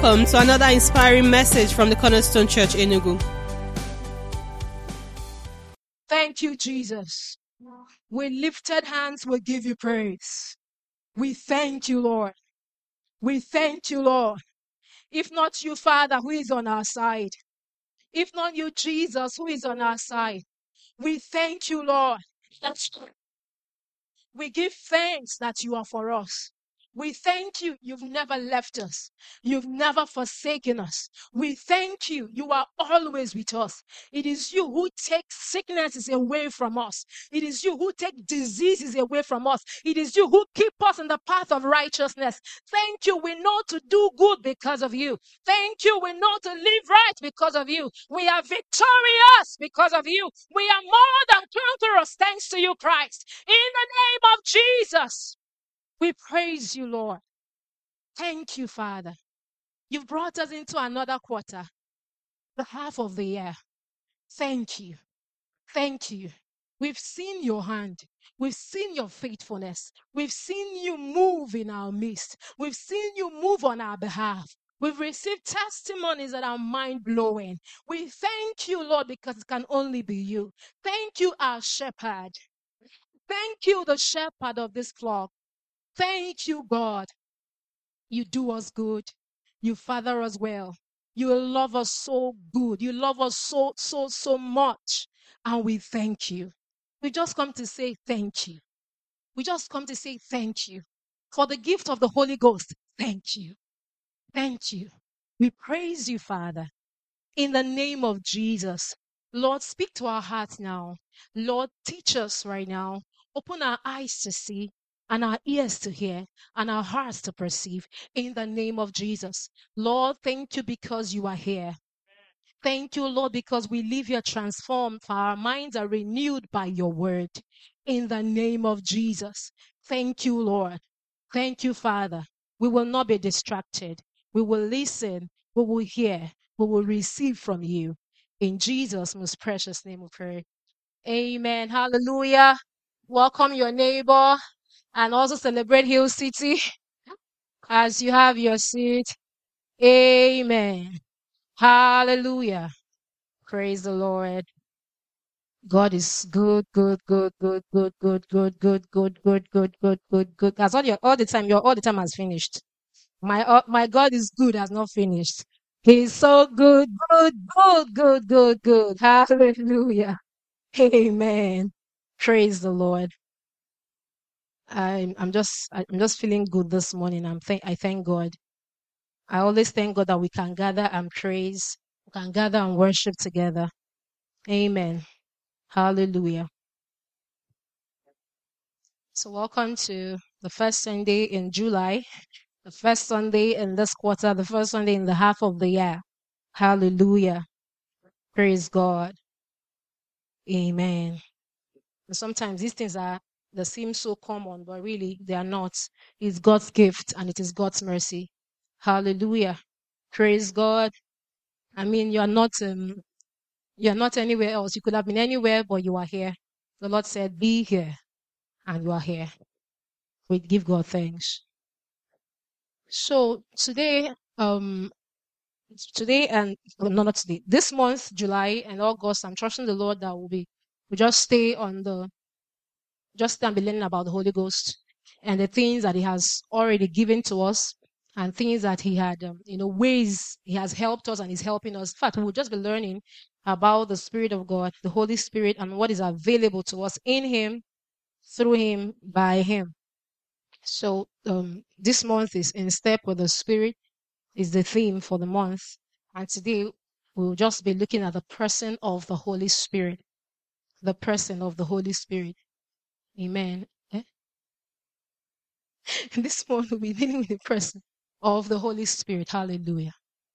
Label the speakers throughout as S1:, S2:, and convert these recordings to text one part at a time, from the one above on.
S1: welcome to another inspiring message from the Cornerstone Church Enugu.
S2: Thank you, Jesus. With lifted hands, we give you praise. We thank you, Lord. We thank you, Lord. If not you, Father, who is on our side? If not you, Jesus, who is on our side? We thank you, Lord. We give thanks that you are for us. We thank you, you've never left us. You've never forsaken us. We thank you, you are always with us. It is you who take sicknesses away from us. It is you who take diseases away from us. It is you who keep us in the path of righteousness. Thank you, we know to do good because of you. Thank you, we know to live right because of you. We are victorious because of you. We are more than conquerors thanks to you, Christ. In the name of Jesus, we praise you, Lord. Thank you, Father. You've brought us into another quarter, the half of the year. Thank you. Thank you. We've seen your hand. We've seen your faithfulness. We've seen you move in our midst. We've seen you move on our behalf. We've received testimonies that are mind-blowing. We thank you, Lord, because it can only be you. Thank you, our shepherd. Thank you, the shepherd of this flock. Thank you, God. You do us good. You father us well. You love us so good. You love us so much. And we thank you. We just come to say thank you. We just come to say thank you. For the gift of the Holy Ghost, thank you. Thank you. We praise you, Father. In the name of Jesus. Lord, speak to our hearts now. Lord, teach us right now. Open our eyes to see and our ears to hear and our hearts to perceive in the name of Jesus. Lord, thank you because you are here. Thank you, Lord, because we live here transformed, for our minds are renewed by your word in the name of Jesus. Thank you, Lord. Thank you, Father. We will not be distracted. We will listen. We will hear. We will receive from you. In Jesus' most precious name we pray. Amen. Hallelujah. Welcome your neighbor and also celebrate Hill City as you have your seat. Amen. Hallelujah. Praise the Lord. God is good, good, good, good, good, good, good, good, good, good, good, good, good, good. That's all the time. Your all the time has finished. My God is good has not finished. He's so good, good, good, good, good, good. Hallelujah. Amen. Praise the Lord. I'm just feeling good this morning. I thank God. I always thank God that we can gather and praise, we can gather and worship together. Amen. Hallelujah. So welcome to the first Sunday in July, the first Sunday in this quarter, the first Sunday in the half of the year. Hallelujah. Praise God. Amen. And sometimes these things they seem so common, but really they are not. It's God's gift and it is God's mercy. Hallelujah. Praise God. I mean, you're not anywhere else. You could have been anywhere, but you are here. The Lord said, be here, and you are here. We give God thanks. So today and no, not today, this month, July and August, I'm trusting the Lord that we just stay and be learning about the Holy Ghost and the things that He has already given to us and things that He had, ways He has helped us and is helping us. In fact, we'll just be learning about the Spirit of God, the Holy Spirit, and what is available to us in Him, through Him, by Him. So this month is in step with the Spirit, is the theme for the month. And today we'll just be looking at the person of the Holy Spirit. The person of the Holy Spirit. Amen. This month we'll be dealing with the person of the Holy Spirit. Hallelujah.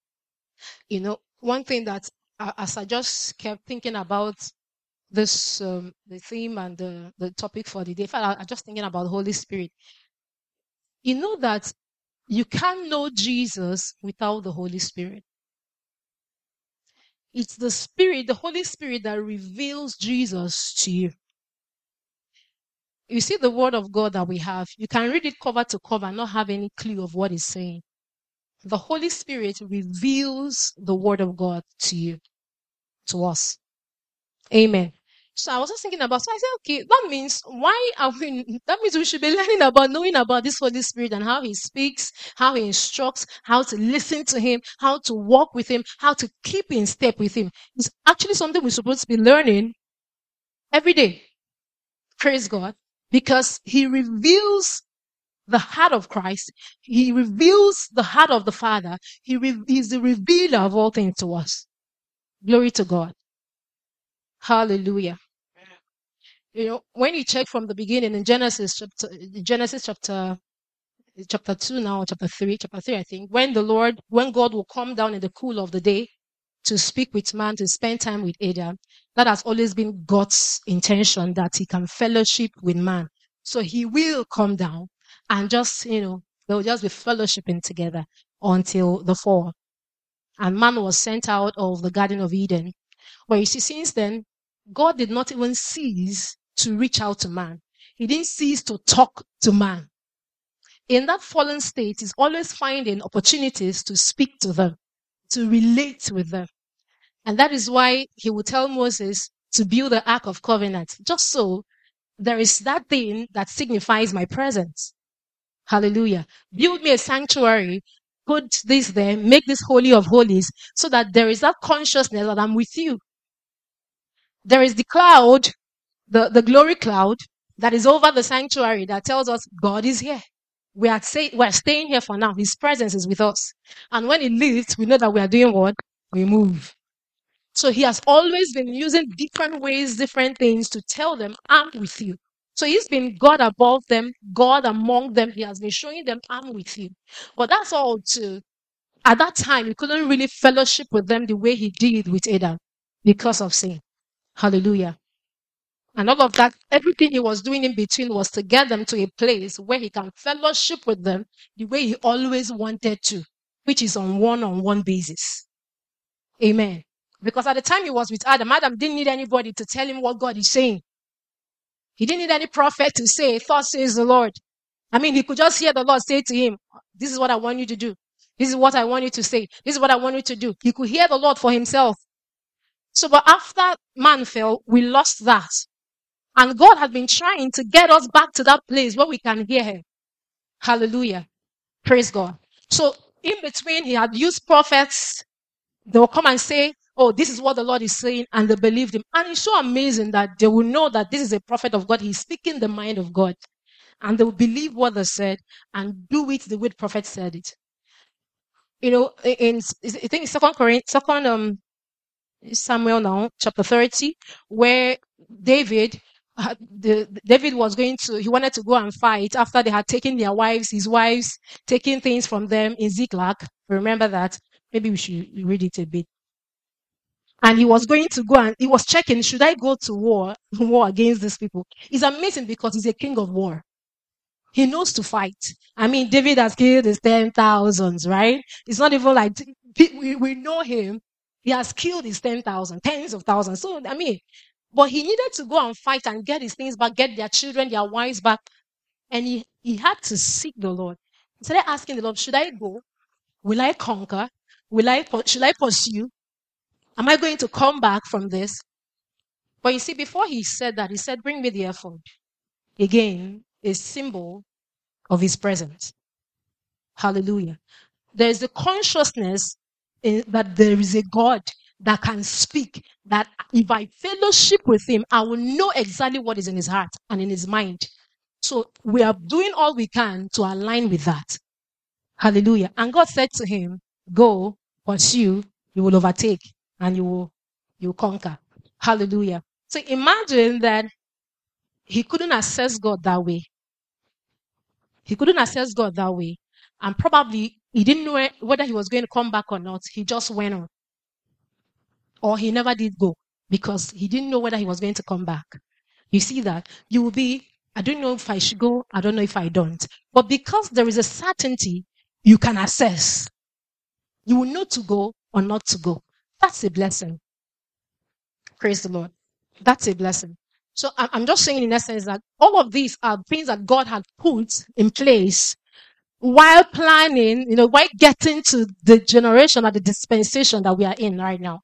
S2: One thing that as I just kept thinking about this, the theme and the topic for the day, in fact, I'm just thinking about the Holy Spirit. You know that you can't know Jesus without the Holy Spirit. It's the Spirit, the Holy Spirit, that reveals Jesus to you. You see the Word of God that we have, you can read it cover to cover and not have any clue of what it's saying. The Holy Spirit reveals the word of God to you, to us. Amen. So I was just thinking about, so I said, okay, that means that means we should be learning about, knowing about this Holy Spirit and how he speaks, how he instructs, how to listen to him, how to walk with him, how to keep in step with him. It's actually something we're supposed to be learning every day. Praise God. Because he reveals the heart of Christ. He reveals the heart of the Father. He's the revealer of all things to us. Glory to God. Hallelujah. When you check from the beginning in Genesis chapter 2 now, chapter 3, I think, when God will come down in the cool of the day to speak with man, to spend time with Adam, that has always been God's intention, that he can fellowship with man. So he will come down and just, they'll just be fellowshipping together until the fall. And man was sent out of the Garden of Eden. But you see, since then, God did not even cease to reach out to man. He didn't cease to talk to man. In that fallen state, he's always finding opportunities to speak to them, to relate with them. And that is why he would tell Moses to build the Ark of Covenant, just so there is that thing that signifies my presence. Hallelujah. Build me a sanctuary, put this there, make this holy of holies, so that there is that consciousness that I'm with you. There is the cloud, the glory cloud that is over the sanctuary that tells us God is here. We're staying here for now. His presence is with us. And when he leaves, we know that we are doing what? We move. So he has always been using different ways, different things to tell them, I'm with you. So he's been God above them, God among them. He has been showing them, I'm with you. But that's all too. At that time, he couldn't really fellowship with them the way he did with Adam because of sin. Hallelujah. And all of that, everything he was doing in between was to get them to a place where he can fellowship with them the way he always wanted to, which is on one-on-one basis. Amen. Because at the time he was with Adam didn't need anybody to tell him what God is saying. He didn't need any prophet to say, thus says the Lord. He could just hear the Lord say to him, this is what I want you to do. This is what I want you to say. This is what I want you to do. He could hear the Lord for himself. So, but after man fell, we lost that. And God has been trying to get us back to that place where we can hear him. Hallelujah. Praise God. So, in between, he had used prophets. They will come and say, oh, this is what the Lord is saying, and they believed him. And it's so amazing that they will know that this is a prophet of God. He's speaking the mind of God. And they will believe what they said and do it the way the prophet said it. I think second Samuel now, chapter 30, where David he wanted to go and fight after they had taken his wives, taking things from them in Ziklag. Remember that? Maybe we should read it a bit. And he was going to go and he was checking, should I go to war against these people? It's amazing because he's a king of war. He knows to fight. David has killed his 10,000s, right? It's not even like we know him. He has killed his 10,000, tens of thousands. So, but he needed to go and fight and get his things back, get their children, their wives back. And he had to seek the Lord. He started asking the Lord, should I go? Will I conquer? Should I pursue? Am I going to come back from this? But you see, before he said that, he said, bring me the ephod. Again, a symbol of his presence. Hallelujah. There is the consciousness that there is a God that can speak, that if I fellowship with him, I will know exactly what is in his heart and in his mind. So we are doing all we can to align with that. Hallelujah. And God said to him, go, pursue, you will overtake, and you will conquer. Hallelujah. So imagine that he couldn't access God that way. He couldn't access God that way. And probably he didn't know whether he was going to come back or not. He just went on. Or he never did go because he didn't know whether he was going to come back. You see that? You will be, I don't know if I should go. I don't know if I don't. But because there is a certainty you can assess, you will know to go or not to go. That's a blessing. Praise the Lord. That's a blessing. So I'm just saying in essence that all of these are things that God had put in place while planning, while getting to the generation or the dispensation that we are in right now.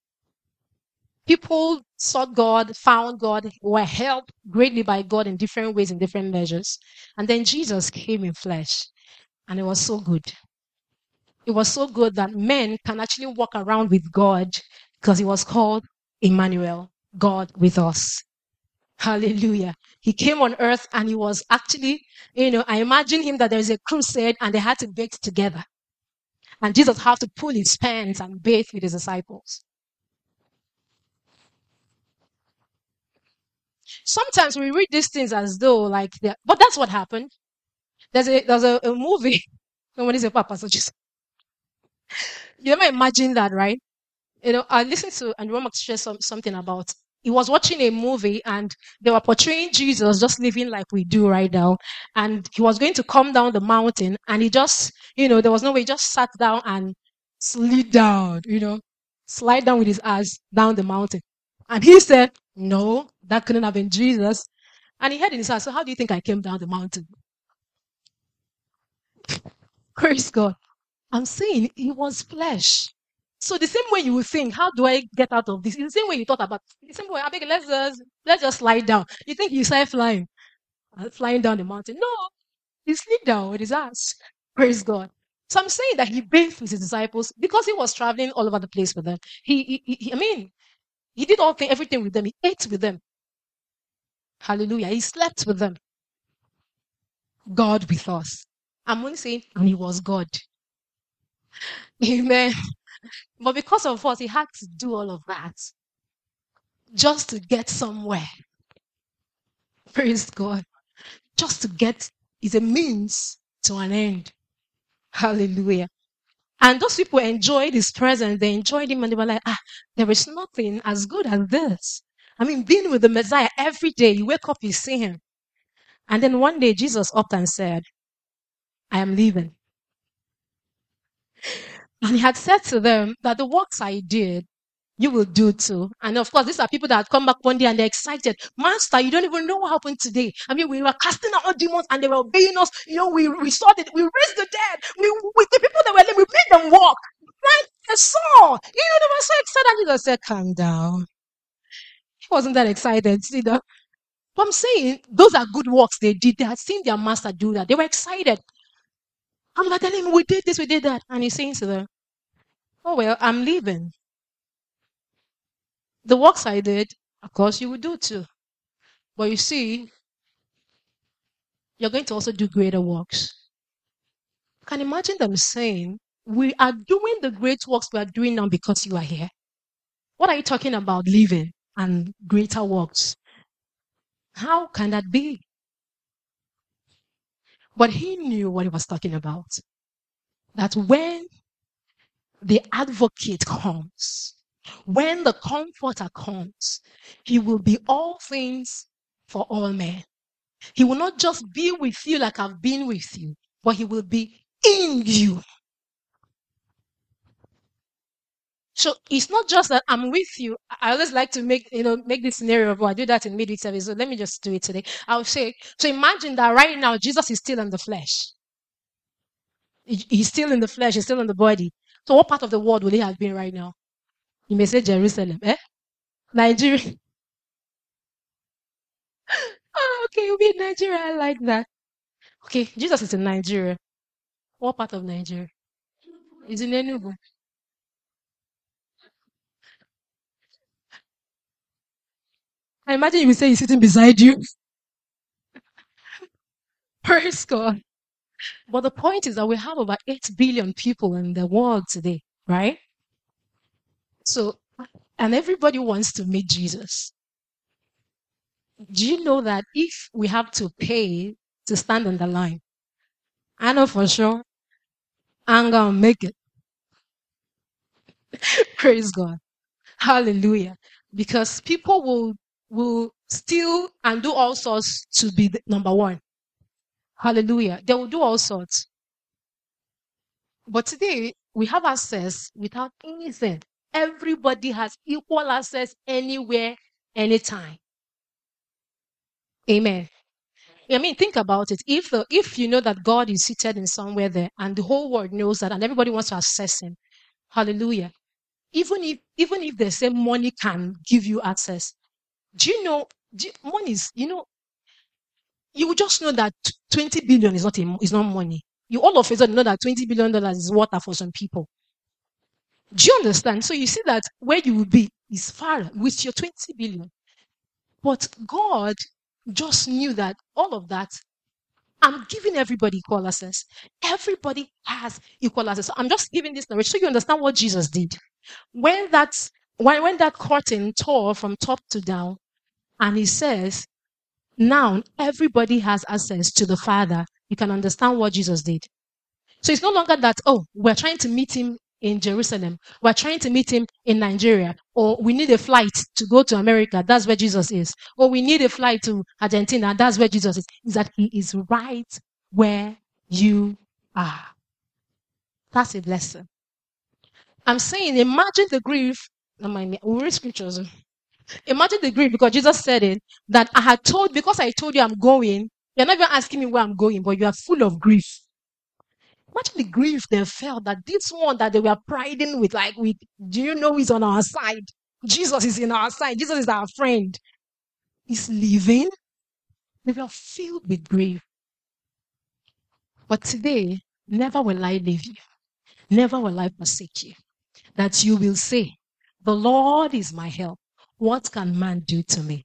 S2: People sought God, found God, were helped greatly by God in different ways, in different measures. And then Jesus came in flesh, and it was so good. It was so good that men can actually walk around with God because he was called Emmanuel, God with us. Hallelujah. He came on earth and he was actually, I imagine him that there's a crusade and they had to bathe together. And Jesus had to pull his pants and bathe with his disciples. Sometimes we read these things as though but that's what happened. There's a movie. Someone is a papa, so just you never imagine that, right? I listened to and Romax share something about. He was watching a movie and they were portraying Jesus just living like we do right now. And he was going to come down the mountain and he just, there was no way, he just sat down and slid down, slide down with his ass down the mountain. And he said, no, that couldn't have been Jesus. And he had in his heart, so how do you think I came down the mountain? Praise God. I'm saying he was flesh. So the same way you would think, how do I get out of this? In the same way you thought about, the same way, I beg, let's just slide down. You think you started flying down the mountain? No, he slid down with his ass. Praise God. So I'm saying that he bathed with his disciples because he was traveling all over the place with them. He did everything with them. He ate with them. Hallelujah. He slept with them. God with us. I'm only saying, and he was God. Amen. But because of us, he had to do all of that just to get somewhere. Praise God. Just to get is a means to an end. Hallelujah. And those people enjoyed his presence. They enjoyed him and they were like, there is nothing as good as this. I mean, being with the Messiah every day, you wake up, you see him. And then one day Jesus upped and said, I am leaving. And he had said to them that the works I did, you will do too. And of course, these are people that had come back one day and they're excited. Master, you don't even know what happened today. I mean, we were casting out demons and they were obeying us. We restored it. We raised the dead. With the people that were there, we made them walk. Right? They saw. They were so excited. And Jesus said, calm down. He wasn't that excited. But I'm saying, those are good works they did. They had seen their master do that. They were excited. I'm like telling him, we did this, we did that. And he's saying to them, oh, well, I'm leaving. The works I did, of course, you will do too. But you see, you're going to also do greater works. You can imagine them saying, we are doing the great works we are doing now because you are here. What are you talking about, living and greater works? How can that be? But he knew what he was talking about. That when the advocate comes, when the comforter comes, he will be all things for all men. He will not just be with you like I've been with you, but he will be in you. So it's not just that I'm with you. I always like to make this scenario of, I do that in midweek service. So let me just do it today. I'll say, so imagine that right now, Jesus is still in the flesh. He's still in the flesh. He's still in the body. So what part of the world will he have been right now? You may say Jerusalem, Nigeria. Okay, you'll be in Nigeria. I like that. Okay, Jesus is in Nigeria. What part of Nigeria? He's in Enugu. I imagine you will say he's sitting beside you. Praise God. But the point is that we have over 8 billion people in the world today, right? So, and everybody wants to meet Jesus. Do you know that if we have to pay to stand on the line, I know for sure I'm going to make it. Praise God. Hallelujah. Because people will steal and do all sorts to be the number one. Hallelujah. They will do all sorts. But today, we have access without anything. Everybody has equal access anywhere, anytime. Amen. I mean, think about it. If you know that God is seated in somewhere there, and the whole world knows that, and everybody wants to access Him, hallelujah. Even if they say money can give you access, do you know? Money is, you will just know that 20 billion is not money. You all of a sudden know that $20 billion is water for some people. Do you understand? So you see that where you will be is far with your 20 billion. But God just knew that all of that, I'm giving everybody equal access. Everybody has equal access. So I'm just giving this narrative so you understand what Jesus did. When that curtain tore from top to down, and He says, now everybody has access to the Father, you can understand what Jesus did. So it's no longer that, we're trying to meet Him in Jerusalem, we're trying to meet Him in Nigeria, or we need a flight to go to America, that's where Jesus is, or we need a flight to Argentina, that's where Jesus is. Is that He is right where you are. That's a blessing. I'm saying, imagine the grief. We read scriptures. Imagine the grief, because Jesus said it, that because I told you I'm going, you're not even asking me where I'm going, but you are full of grief. Imagine the grief they felt that this one that they were priding with, do you know He's on our side? Jesus is in our side. Jesus is our friend. He's leaving. They were filled with grief. But today, never will I leave you. Never will I forsake you. That you will say, the Lord is my help. What can man do to me?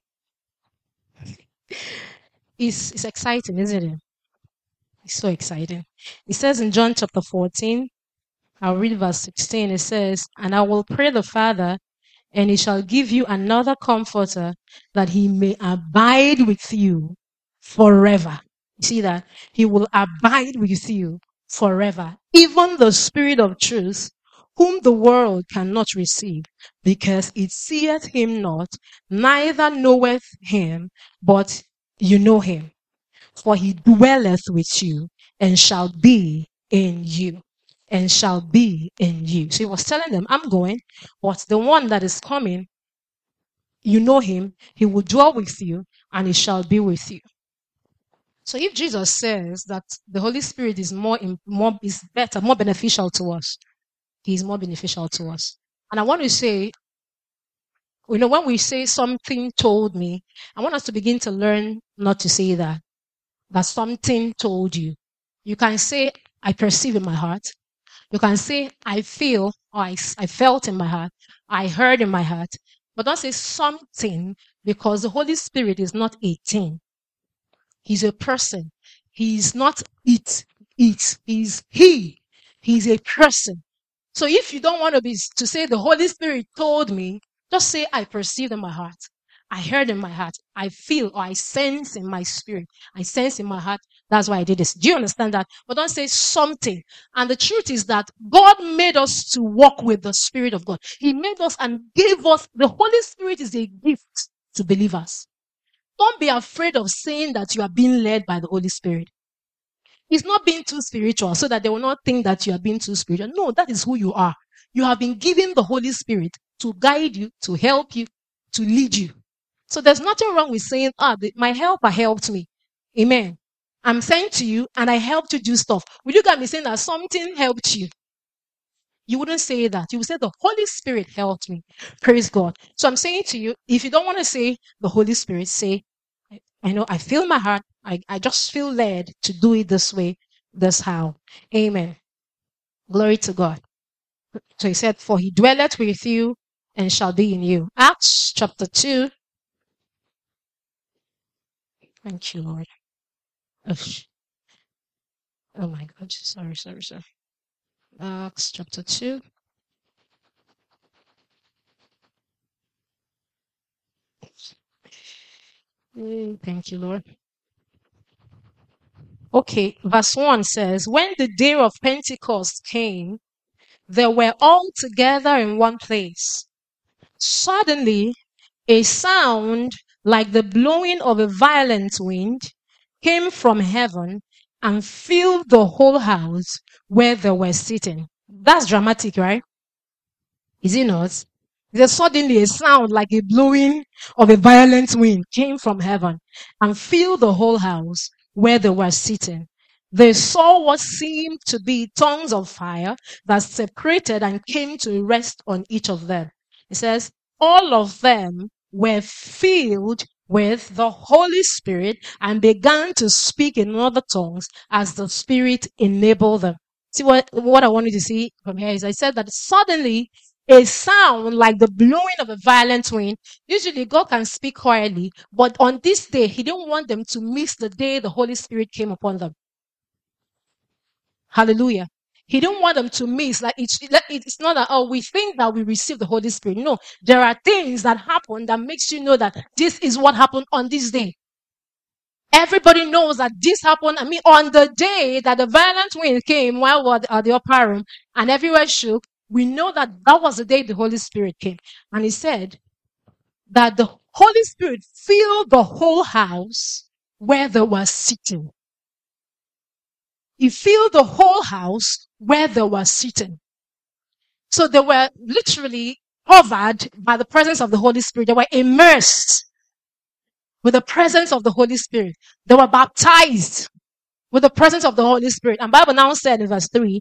S2: It's exciting, isn't it? It's so exciting. It says in John chapter 14, I'll read verse 16. It says, and I will pray the Father, and He shall give you another comforter, that He may abide with you forever. You see that? He will abide with you forever. Even the Spirit of truth, whom the world cannot receive, because it seeth Him not, neither knoweth Him, but you know Him. For He dwelleth with you, and shall be in you. And shall be in you. So He was telling them, I'm going, but the one that is coming, you know Him, He will dwell with you, and He shall be with you. So if Jesus says that the Holy Spirit is better, more beneficial to us, He is more beneficial to us. And I want to say, when we say something told me, I want us to begin to learn not to say that something told you. You can say, I perceive in my heart. You can say, I feel, or I felt in my heart. I heard in my heart. But don't say something, because the Holy Spirit is not a thing. He's a person. He's not it. He's He. He's a person. So if you don't want to say the Holy Spirit told me, just say, I perceived in my heart. I heard in my heart. I feel, or I sense in my spirit. I sense in my heart. That's why I did this. Do you understand that? But don't say something. And the truth is that God made us to walk with the Spirit of God. He made us and gave us, the Holy Spirit is a gift to believers. Don't be afraid of saying that you are being led by the Holy Spirit. It's not being too spiritual so that they will not think that you are being too spiritual. No, that is who you are. You have been given the Holy Spirit to guide you, to help you, to lead you. So there's nothing wrong with saying, my helper helped me. Amen. I'm saying to you, and I helped you do stuff. Will you guys be saying that something helped you? You wouldn't say that. You would say the Holy Spirit helped me. Praise God. So I'm saying to you, if you don't want to say the Holy Spirit, say, I know, I feel my heart. I just feel led to do it this way, this how. Amen. Glory to God. So He said, for He dwelleth with you and shall be in you. Acts chapter 2. Thank you, Lord. Oh my God. Sorry. Acts chapter 2. Thank you, Lord. Okay, verse 1 says, when the day of Pentecost came, they were all together in one place. Suddenly, a sound like the blowing of a violent wind came from heaven and filled the whole house where they were sitting. That's dramatic, right? Is it not? Then suddenly a sound like a blowing of a violent wind came from heaven and filled the whole house where they were sitting. They saw what seemed to be tongues of fire that separated and came to rest on each of them. It says, all of them were filled with the Holy Spirit and began to speak in other tongues as the Spirit enabled them. See what I want you to see from here is I said that suddenly a sound like the blowing of a violent wind. Usually God can speak quietly, but on this day, he didn't want them to miss the day the Holy Spirit came upon them. Hallelujah. He didn't want them to miss. It's not that, oh, we think that we receive the Holy Spirit. No, there are things that happen that makes you know that this is what happened on this day. Everybody knows that this happened. I mean, on the day that the violent wind came while we were at the upper room and everywhere shook, we know that that was the day the Holy Spirit came. And he said that the Holy Spirit filled the whole house where they were sitting. He filled the whole house where they were sitting. So they were literally covered by the presence of the Holy Spirit. They were immersed with the presence of the Holy Spirit. They were baptized with the presence of the Holy Spirit. And Bible now said in verse 3,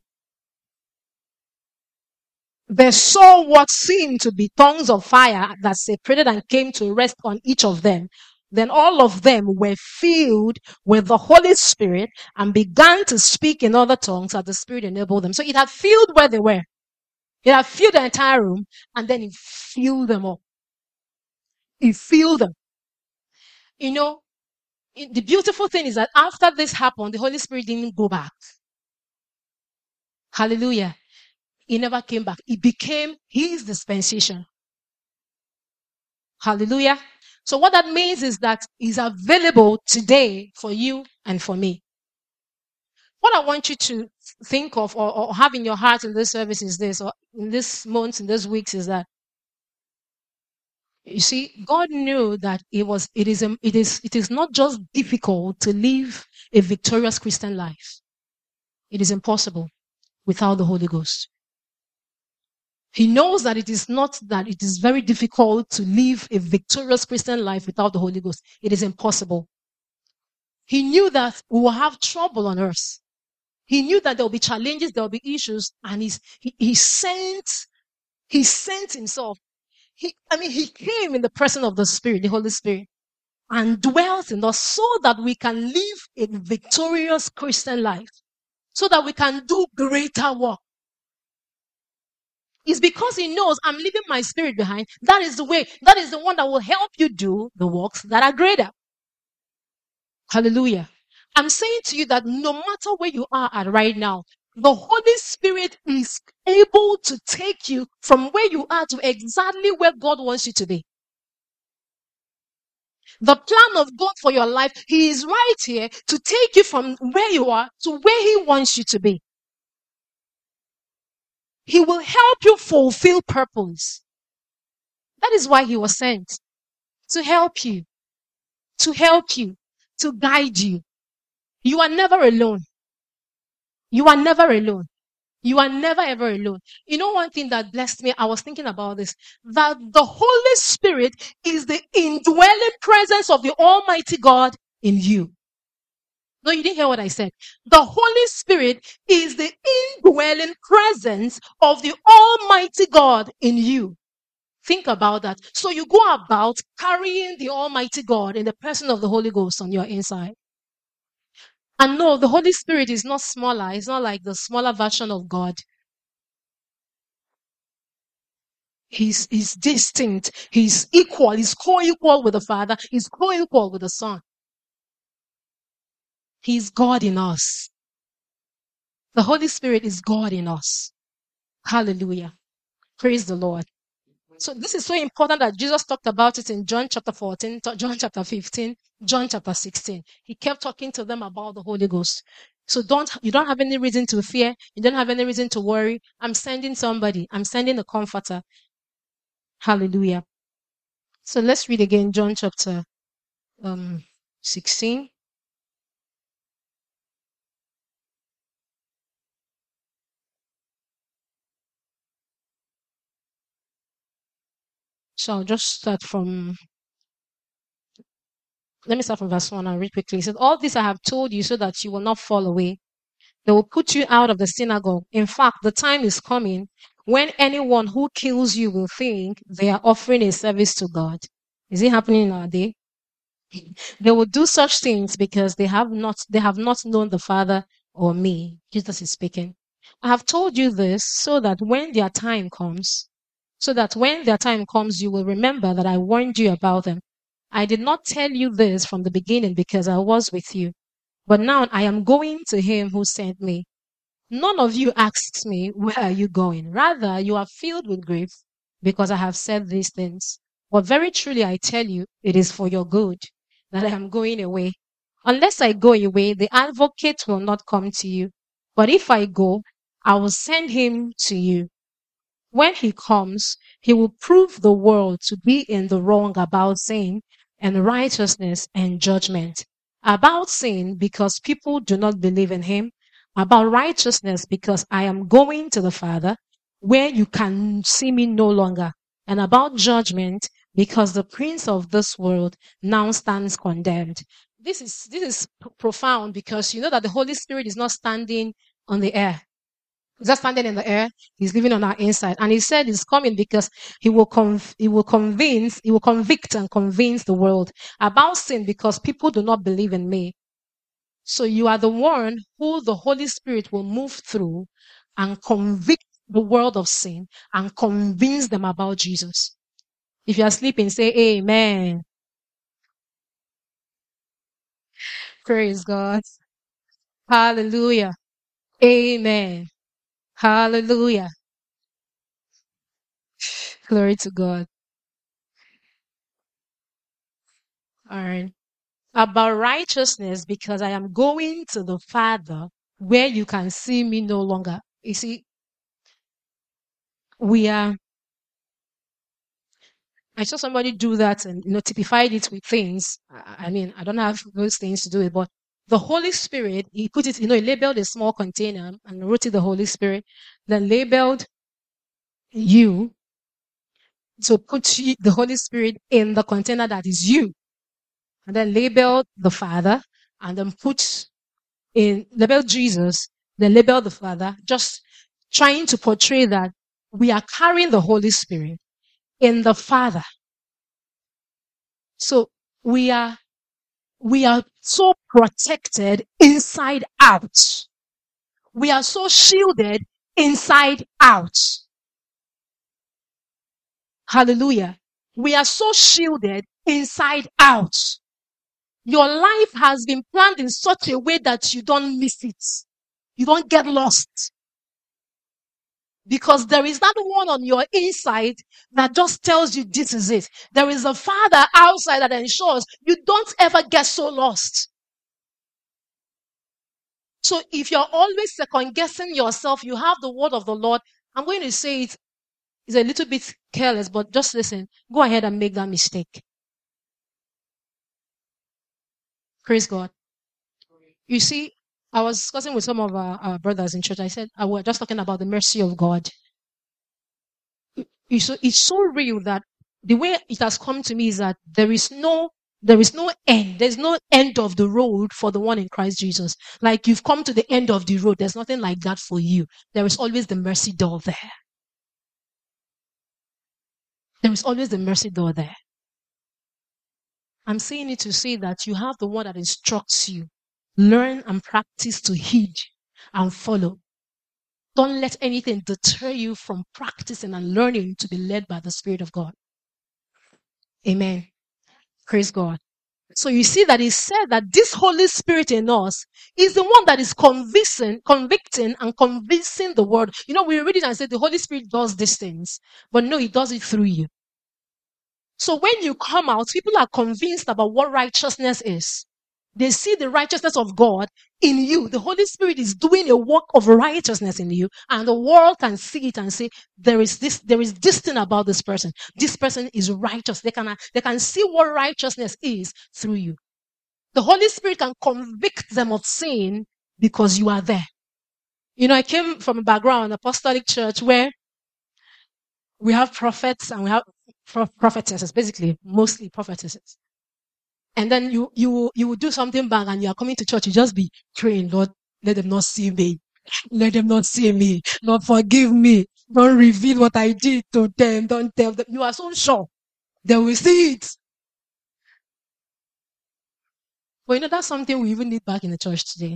S2: they saw what seemed to be tongues of fire that separated and came to rest on each of them. Then all of them were filled with the Holy Spirit and began to speak in other tongues as the Spirit enabled them. So it had filled where they were. It had filled the entire room, and then it filled them up. It filled them. You know, the beautiful thing is that after this happened, the Holy Spirit didn't go back. Hallelujah. He never came back. It became his dispensation. Hallelujah. So what that means is that is available today for you and for me. What I want you to think of or have in your heart in this service is this, or in this month, in these weeks, is that you see, God knew that it is not just difficult to live a victorious Christian life. It is impossible without the Holy Ghost. He knows that it is very difficult to live a victorious Christian life without the Holy Ghost. It is impossible. He knew that we will have trouble on earth. He knew that there will be challenges, there will be issues, and he sent himself. He came in the presence of the Spirit, the Holy Spirit, and dwelt in us so that we can live a victorious Christian life, so that we can do greater work. It's because he knows I'm leaving my spirit behind. That is the way. That is the one that will help you do the works that are greater. Hallelujah. I'm saying to you that no matter where you are at right now, the Holy Spirit is able to take you from where you are to exactly where God wants you to be. The plan of God for your life, he is right here to take you from where you are to where he wants you to be. He will help you fulfill purpose. That is why he was sent. To help you. To guide you. You are never alone. You are never alone. You are never ever alone. You know one thing that blessed me, I was thinking about this, that the Holy Spirit is the indwelling presence of the Almighty God in you. No, you didn't hear what I said. The Holy Spirit is the indwelling presence of the Almighty God in you. Think about that. So you go about carrying the Almighty God in the person of the Holy Ghost on your inside. And no, the Holy Spirit is not smaller. It's not like the smaller version of God. He's distinct. He's equal. He's co-equal with the Father. He's co-equal with the Son. He's God in us. The Holy Spirit is God in us. Hallelujah. Praise the Lord. So this is so important that Jesus talked about it in John chapter 14, John chapter 15, John chapter 16. He kept talking to them about the Holy Ghost. So you don't have any reason to fear. You don't have any reason to worry. I'm sending somebody. I'm sending a comforter. Hallelujah. So let's read again John chapter 16. So I'll just start from, let me start from verse 1 and read quickly. It says, all this I have told you so that you will not fall away. They will put you out of the synagogue. In fact, the time is coming when anyone who kills you will think they are offering a service to God. Is it happening in our day? They will do such things because they have not known the Father or me. Jesus is speaking. I have told you this so that when their time comes, you will remember that I warned you about them. I did not tell you this from the beginning because I was with you. But now I am going to him who sent me. None of you asks me, where are you going? Rather, you are filled with grief because I have said these things. But very truly I tell you, it is for your good that I am going away. Unless I go away, the advocate will not come to you. But if I go, I will send him to you. When he comes, he will prove the world to be in the wrong about sin and righteousness and judgment. About sin, because people do not believe in him. About righteousness, because I am going to the Father, where you can see me no longer. And about judgment, because the prince of this world now stands condemned. This is profound, because you know that the Holy Spirit is not standing on the air. He's not standing in the air. He's living on our inside. And he said he's coming because he will convict and convince the world about sin, because people do not believe in me. So you are the one who the Holy Spirit will move through and convict the world of sin and convince them about Jesus. If you are sleeping, say amen. Praise God. Hallelujah. Amen. Hallelujah. Glory to God. All right. About righteousness, because I am going to the Father where you can see me no longer. You see, I saw somebody do that and typified it with things. I mean, I don't have those things to do it, but the Holy Spirit, he put it, he labeled a small container and wrote it the Holy Spirit, then labeled you to put the Holy Spirit in the container that is you, and then labeled the Father, and then labeled Jesus, then labeled the Father, just trying to portray that we are carrying the Holy Spirit in the Father. So we are so protected inside out. We are so shielded inside out. Hallelujah. We are so shielded inside out. Your life has been planned in such a way that you don't miss it. You don't get lost. Because there is not one on your inside that just tells you this is it. There is a Father outside that ensures you don't ever get so lost. So if you're always second guessing yourself, you have the word of the Lord. I'm going to say it's a little bit careless, but just listen. Go ahead and make that mistake. Praise God. You see, I was discussing with some of our brothers in church. I said, I was just talking about the mercy of God. It's so real that the way it has come to me is that there is no end. There's no end of the road for the one in Christ Jesus. Like you've come to the end of the road. There's nothing like that for you. There is always the mercy door there. There is always the mercy door there. I'm saying it to say that you have the one that instructs you. Learn and practice to heed and follow. Don't let anything deter you from practicing and learning to be led by the Spirit of God. Amen. Praise God. So you see that he said that this Holy Spirit in us is the one that is convicting and convincing the world. We read it and say the Holy Spirit does these things, but no, he does it through you. So when you come out, people are convinced about what righteousness is. They see the righteousness of God in you. The Holy Spirit is doing a work of righteousness in you, and the world can see it and say, there is this thing about this person. This person is righteous. They can see what righteousness is through you. The Holy Spirit can convict them of sin because you are there. I came from a background, apostolic church, where we have prophets and we have prophetesses, basically, mostly prophetesses. And then you will do something bad and you are coming to church, you just be praying, Lord, let them not see me. Let them not see me. Lord, forgive me. Don't reveal what I did to them. Don't tell them. You are so sure they will see it. But that's something we even need back in the church today.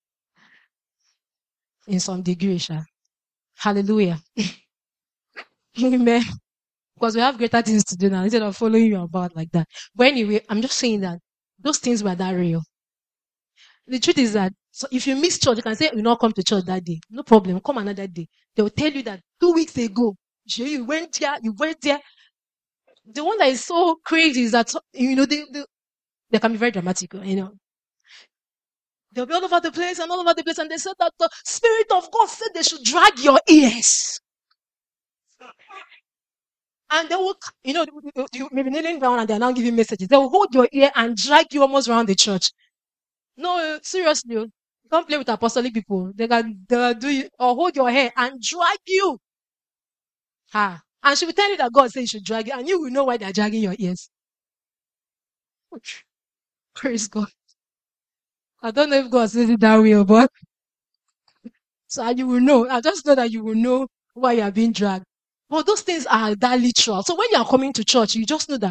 S2: In some degree, Sha. Hallelujah. Amen. Because we have greater things to do now instead of following you about like that. But anyway, I'm just saying that those things were that real. The truth is that so if you miss church, you can say you not come to church that day. No problem. Come another day. They will tell you that 2 weeks ago, you went there, you went there. The one that is so crazy is that they can be very dramatic, They'll be all over the place and all over the place, and they said that the Spirit of God said they should drag your ears. And they will, you may be kneeling down and they're now giving messages. They will hold your ear and drag you almost around the church. No, seriously, you don't play with apostolic people. They'll do you, or hold your hair and drag you. And she will tell you that God said you should drag you, and you will know why they're dragging your ears. Praise God. I don't know if God says it that way, but so you will know. I just know that you will know why you are being dragged. But those things are that literal. So when you are coming to church, you just know that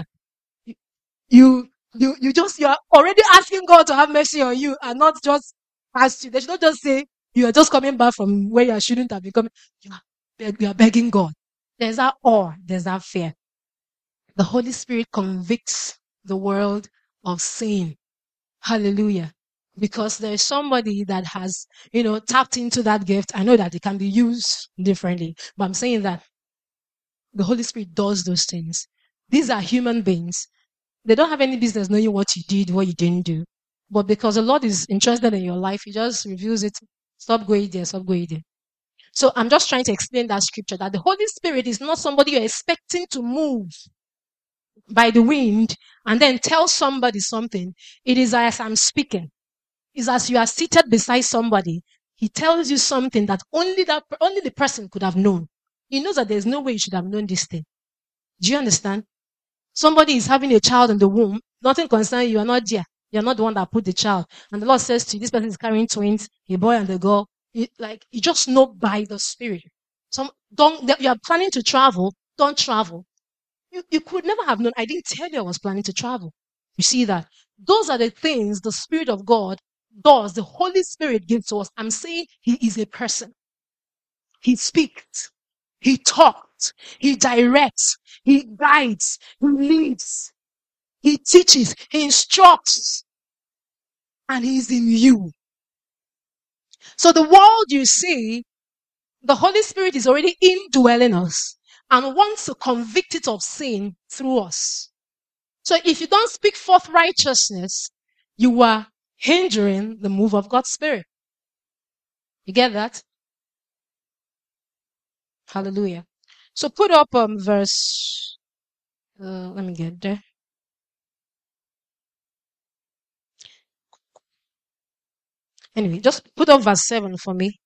S2: you are already asking God to have mercy on you and not just ask you. They should not just say you are just coming back from where you shouldn't have been coming. You are begging God. There's that awe. There's that fear. The Holy Spirit convicts the world of sin. Hallelujah. Because there's somebody that has, tapped into that gift. I know that it can be used differently, but I'm saying that the Holy Spirit does those things. These are human beings. They don't have any business knowing what you did, what you didn't do. But because the Lord is interested in your life, He just reveals it. Stop going there, stop going there. So I'm just trying to explain that scripture, that the Holy Spirit is not somebody you're expecting to move by the wind and then tell somebody something. It is as I'm speaking. It's as you are seated beside somebody. He tells you something that only the person could have known. He knows that there's no way you should have known this thing. Do you understand? Somebody is having a child in the womb. Nothing concerns you. You are not there. You're not the one that put the child. And the Lord says to you, this person is carrying twins, a boy and a girl. You just know by the Spirit. You are planning to travel. Don't travel. You could never have known. I didn't tell you I was planning to travel. You see that? Those are the things the Spirit of God does. The Holy Spirit gives to us. I'm saying He is a person. He speaks. He talks. He directs. He guides. He leads. He teaches. He instructs. And He's in you. So the world you see, the Holy Spirit is already indwelling us and wants to convict it of sin through us. So if you don't speak forth righteousness, you are hindering the move of God's Spirit. You get that? Hallelujah. So put up verse, let me get there. Anyway, just put up verse 7 for me.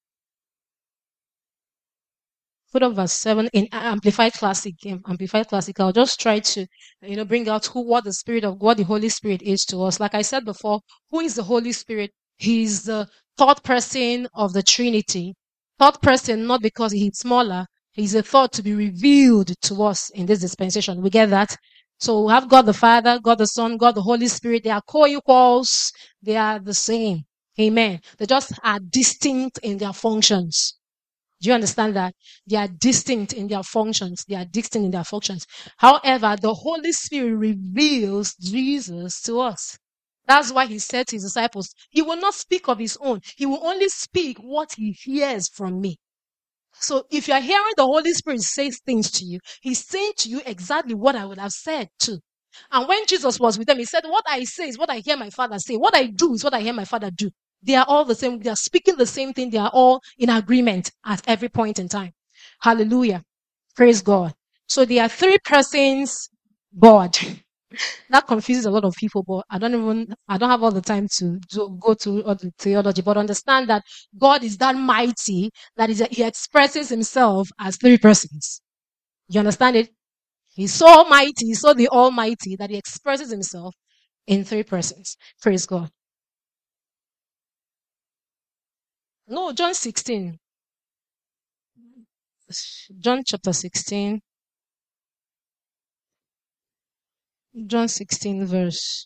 S2: Put up verse 7 in Amplified Classic. Amplified Classic. I'll just try to, bring out what the Spirit of God, the Holy Spirit is to us. Like I said before, who is the Holy Spirit? He's the third person of the Trinity. Third person, not because he's smaller. He's a thought to be revealed to us in this dispensation. We get that? So we have God the Father, God the Son, God the Holy Spirit. They are co-equals. They are the same. Amen. They just are distinct in their functions. Do you understand that? They are distinct in their functions. They are distinct in their functions. However, the Holy Spirit reveals Jesus to us. That's why He said to His disciples, He will not speak of His own. He will only speak what He hears from me. So if you are hearing the Holy Spirit say things to you, He's saying to you exactly what I would have said too. And when Jesus was with them, He said, what I say is what I hear my Father say. What I do is what I hear my Father do. They are all the same. They are speaking the same thing. They are all in agreement at every point in time. Hallelujah. Praise God. So there are three persons, God. That confuses a lot of people, but I don't have all the time to go to all the theology, but understand that God is that mighty that He expresses Himself as three persons. You understand it? He's so mighty, so the Almighty, that he expresses himself in three persons. Praise God. No, John 16. John chapter 16. John 16 verse.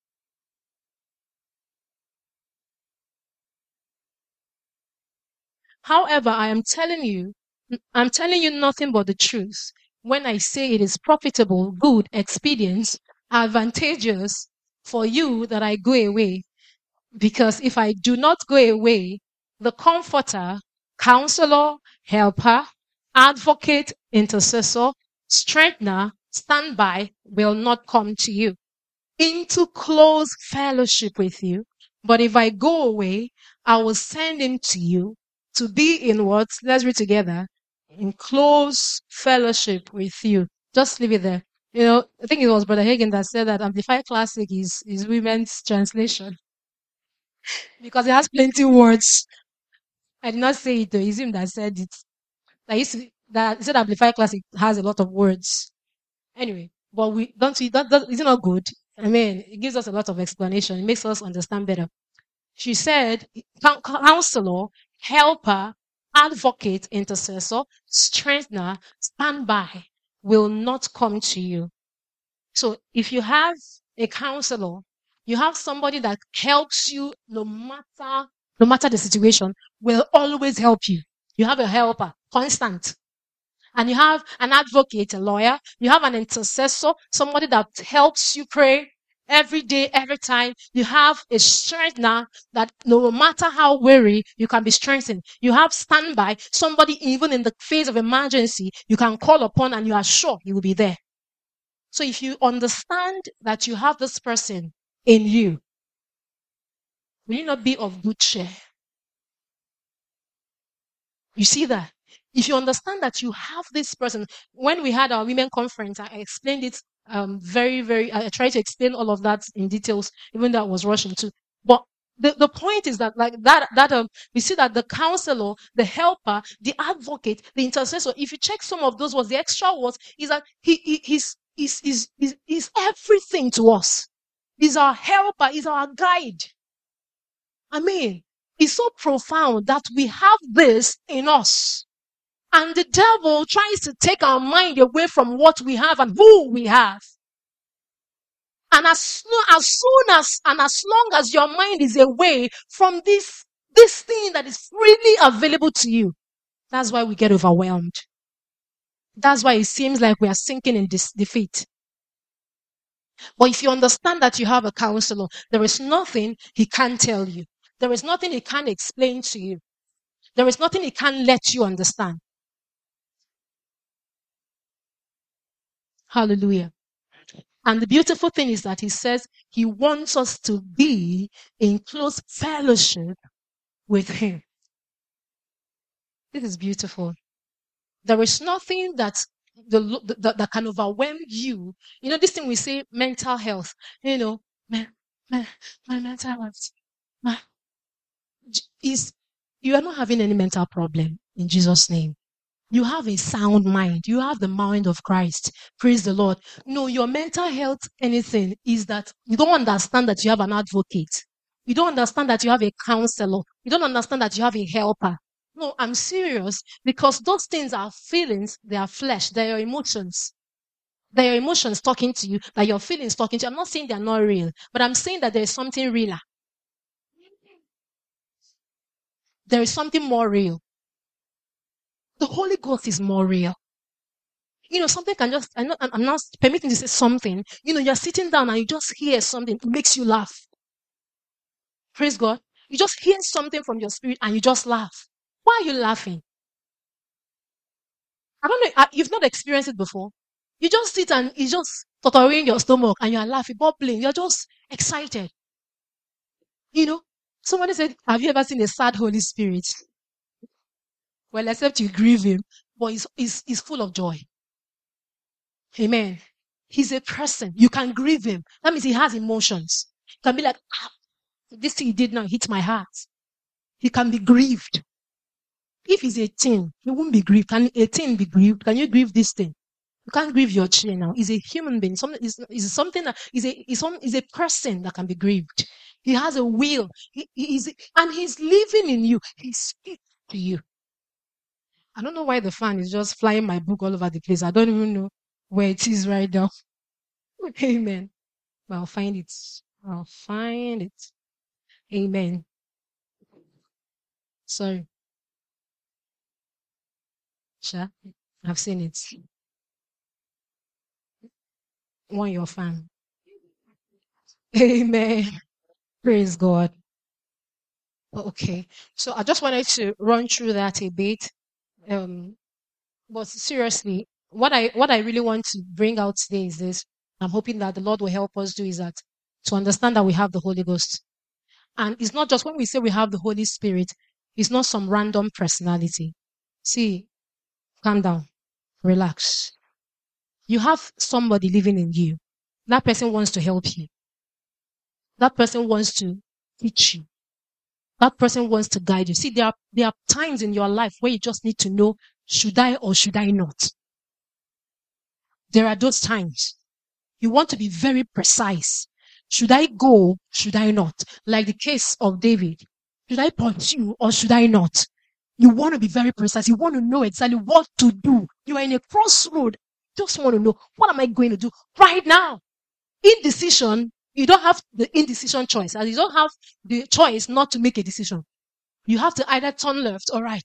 S2: However, I'm telling you nothing but the truth when I say it is profitable, good, expedient, advantageous for you that I go away. Because if I do not go away, the Comforter, Counselor, Helper, Advocate, Intercessor, Strengthener, Standby will not come to you into close fellowship with you. But if I go away, I will send him to you to be in what? Let's read together. In close fellowship with you. Just leave it there. I think it was Brother Hagin that said that Amplified Classic is women's translation because it has plenty words. I did not say it though. It's him that said it. That he said Amplified Classic has a lot of words. Anyway, but we don't see that is it not good? I mean, it gives us a lot of explanation. It makes us understand better. She said, counselor, helper, advocate, intercessor, strengthener, standby will not come to you. So if you have a counselor, you have somebody that helps you no matter the situation, will always help you. You have a helper, constant. And you have an advocate, a lawyer. You have an intercessor, somebody that helps you pray every day, every time. You have a strengthener that no matter how weary, you can be strengthened. You have standby, somebody even in the phase of emergency, you can call upon and you are sure he will be there. So if you understand that you have this person in you, will you not be of good cheer? You see that? If you understand that you have this person, when we had our women conference, I explained it I tried to explain all of that in details, even though I was rushing too. But the point is that we see that the counselor, the helper, the advocate, the intercessor, if you check some of those words, the extra words is that he's everything to us. He's our helper, he's our guide. I mean, it's so profound that we have this in us. And the devil tries to take our mind away from what we have and who we have. And as long as your mind is away from this thing that is freely available to you, that's why we get overwhelmed. That's why it seems like we are sinking in defeat. But if you understand that you have a counselor, there is nothing he can't tell you. There is nothing he can't explain to you. There is nothing he can't let you understand. Hallelujah. And the beautiful thing is that he says he wants us to be in close fellowship with him. This is beautiful. There is nothing that can overwhelm you. This thing we say, mental health. My mental health. You are not having any mental problem in Jesus' name. You have a sound mind. You have the mind of Christ. Praise the Lord. No, your mental health, anything, is that you don't understand that you have an advocate. You don't understand that you have a counselor. You don't understand that you have a helper. No, I'm serious, because those things are feelings, they are flesh, they are emotions. They are emotions talking to you, that your feelings talking to you. I'm not saying they're not real, but I'm saying that there is something realer. There is something more real. The Holy Ghost is more real. Something can just, I'm not permitting to say something. You're sitting down and you just hear something, it makes you laugh. Praise God. You just hear something from your spirit and you just laugh. Why are you laughing? I don't know, you've not experienced it before. You just sit and it's just tottering your stomach and you're laughing, bubbling. You're just excited. Somebody said, have you ever seen a sad Holy Spirit? Well, except you grieve him, but he's full of joy. Amen. He's a person. You can grieve him. That means he has emotions. You can be like, this thing he did now hit my heart. He can be grieved. If he's a teen, he won't be grieved. Can a teen be grieved? Can you grieve this thing? You can't grieve your children now. He's a human being. Is something that is a person that can be grieved. He has a will. And he's living in you. He speaks to you. I don't know why the fan is just flying my book all over the place. I don't even know where it is right now. Amen. But I'll find it. I'll find it. Amen. Sorry. Sure. I've seen it. Want your fan. Amen. Praise God. Okay. So I just wanted to run through that a bit. But seriously, what I really want to bring out today is this. I'm hoping that the Lord will help us do is that to understand that we have the Holy Ghost. And it's not just when we say we have the Holy Spirit, it's not some random personality. See, calm down, relax. You have somebody living in you. That person wants to help you. That person wants to teach you. That person wants to guide you. See, there are times in your life where you just need to know, should I or should I not? There are those times. You want to be very precise. Should I go? Should I not? Like the case of David. Should I pursue or should I not? You want to be very precise. You want to know exactly what to do. You are in a crossroad. You just want to know, what am I going to do right now? Indecision, you don't have the indecision choice. And you don't have the choice not to make a decision. You have to either turn left or right.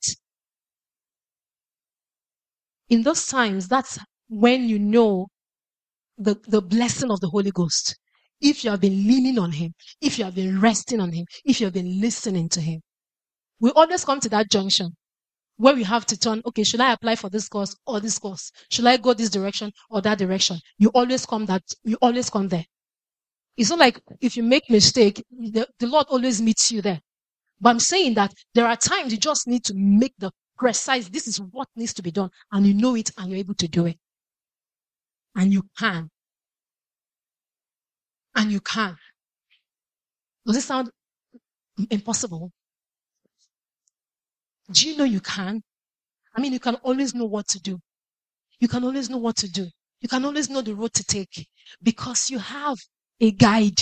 S2: In those times, that's when you know the blessing of the Holy Ghost. If you have been leaning on Him, if you have been resting on Him, if you have been listening to Him. We always come to that junction where we have to turn, okay, should I apply for this course or this course? Should I go this direction or that direction? You always come there. It's not like if you make mistake, the Lord always meets you there. But I'm saying that there are times you just need to make the precise, this is what needs to be done, and you know it and you're able to do it. And you can. And you can. Does it sound impossible? Do you know you can? I mean, you can always know what to do. You can always know what to do. You can always know the road to take because you have a guide.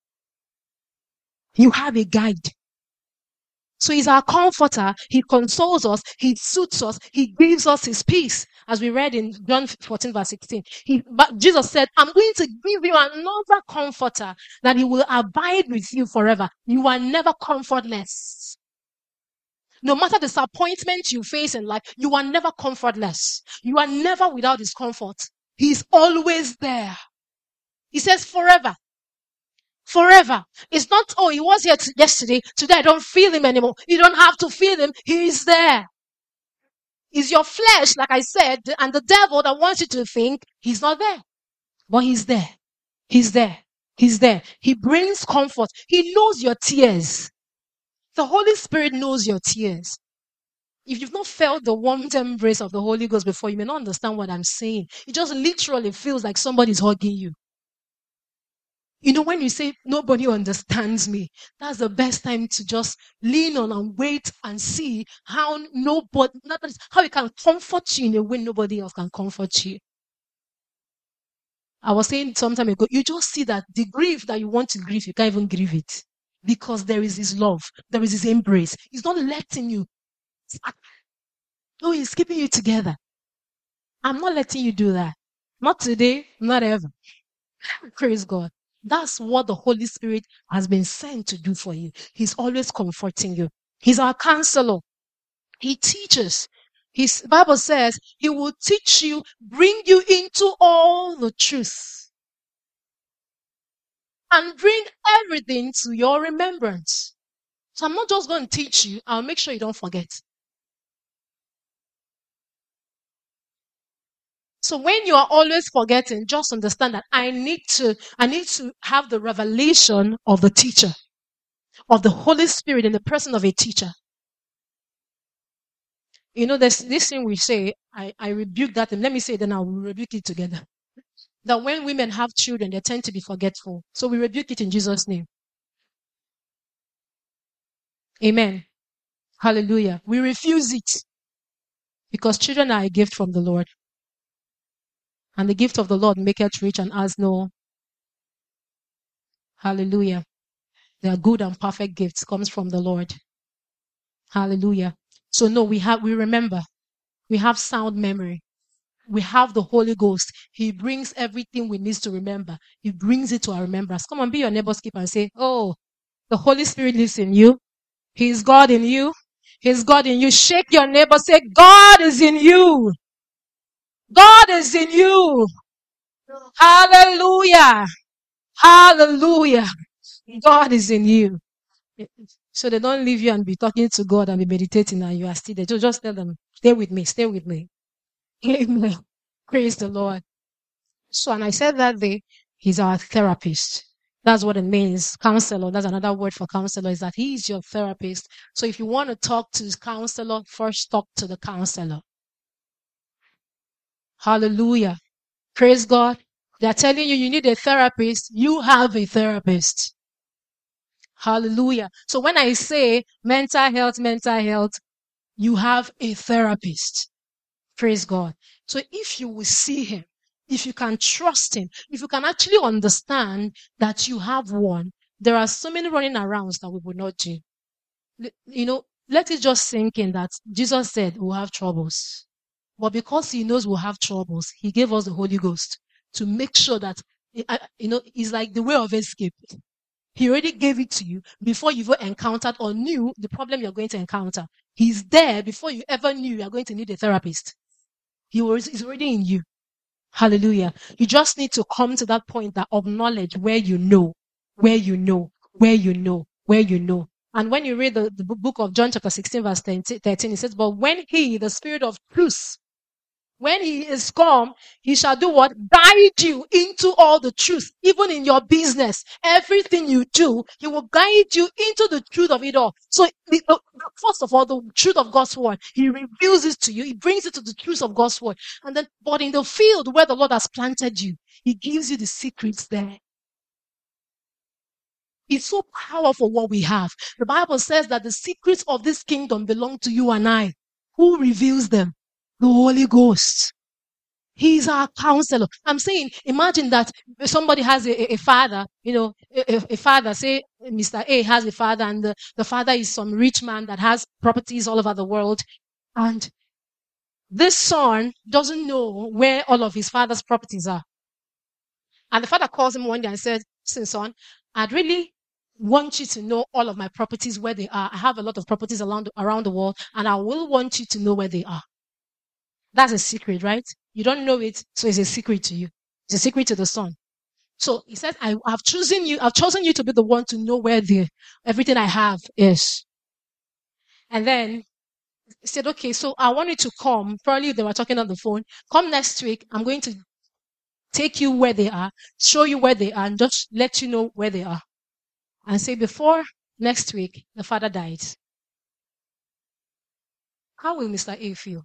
S2: You have a guide. So He's our comforter. He consoles us. He soothes us. He gives us His peace. As we read in John 14 verse 16. But Jesus said, I'm going to give you another comforter that He will abide with you forever. You are never comfortless. No matter the disappointment you face in life, you are never comfortless. You are never without His comfort. He's always there. He says forever. Forever. It's not, oh, He was here yesterday. Today I don't feel Him anymore. You don't have to feel Him. He is there. It's your flesh, like I said, and the devil that wants you to think He's not there. But He's there. He's there. He's there. He brings comfort. He knows your tears. The Holy Spirit knows your tears. If you've not felt the warm embrace of the Holy Ghost before, you may not understand what I'm saying. It just literally feels like somebody's hugging you. You know, when you say, nobody understands me, that's the best time to just lean on and wait and see how He can comfort you in a way nobody else can comfort you. I was saying some time ago, you just see that the grief that you want to grieve, you can't even grieve it. Because there is His love. There is His embrace. He's not letting you. No, He's keeping you together. I'm not letting you do that. Not today, not ever. Praise God. That's what the Holy Spirit has been sent to do for you. He's always comforting you. He's our counselor. He teaches. His Bible says He will teach you, bring you into all the truth, and bring everything to your remembrance. So I'm not just going to teach you. I'll make sure you don't forget. So when you are always forgetting, just understand that I need to have the revelation of the teacher, of the Holy Spirit in the person of a teacher. You know, there's this thing we say, I rebuke that, and let me say it, then I'll rebuke it together. That when women have children, they tend to be forgetful. So we rebuke it in Jesus' name. Amen. Hallelujah. We refuse it. Because children are a gift from the Lord. And the gift of the Lord maketh rich and has no. Hallelujah. Their good and perfect gifts comes from the Lord. Hallelujah. So no, we remember. We have sound memory. We have the Holy Ghost. He brings everything we need to remember. He brings it to our remembrance. Come on, be your neighbor's keeper and say, oh, the Holy Spirit lives in you. He's God in you. He's God in you. Shake your neighbor. Say, God is in you. God is in you. Hallelujah. Hallelujah. God is in you. So they don't leave you and be talking to God and be meditating and you are still there. Just tell them, stay with me, stay with me. Amen. Praise the Lord. So, and I said that he's our therapist. That's what it means. Counselor. That's another word for counselor, is that he is your therapist. So if you want to talk to his counselor, first talk to the counselor. Hallelujah. Praise God. They're telling you need a therapist. You have a therapist. Hallelujah. So when I say mental health, you have a therapist. Praise God. So if you will see him, if you can trust him, if you can actually understand that you have one, there are so many running arounds that we would not do. Let it just sink in that Jesus said we'll have troubles. But because he knows we'll have troubles, he gave us the Holy Ghost to make sure that, it's like the way of escape. He already gave it to you before you even encountered or knew the problem you're going to encounter. He's there before you ever knew you're going to need a therapist. He's already in you. Hallelujah. You just need to come to that point of knowledge where you know. And when you read the book of John chapter 16 verse 13, it says, but when he, the Spirit of truth, when he is come, he shall do what? Guide you into all the truth. Even in your business, everything you do, he will guide you into the truth of it all. So, first of all, the truth of God's word, he reveals it to you. He brings it to the truth of God's word. And then, but in the field where the Lord has planted you, he gives you the secrets there. It's so powerful what we have. The Bible says that the secrets of this kingdom belong to you and I. Who reveals them? The Holy Ghost. He's our counselor. I'm saying, imagine that somebody has a father, a father, say Mr. A has a father, and the father is some rich man that has properties all over the world. And this son doesn't know where all of his father's properties are. And the father calls him one day and said, listen, son, I'd really want you to know all of my properties, where they are. I have a lot of properties around the world, and I will want you to know where they are. That's a secret, right? You don't know it, so it's a secret to you. It's a secret to the son. So he says, I've chosen you to be the one to know where everything I have is. And then he said, okay, so I want you to come. Probably they were talking on the phone. Come next week. I'm going to take you where they are, show you where they are, and just let you know where they are. And say, before next week, the father died. How will Mr. A feel?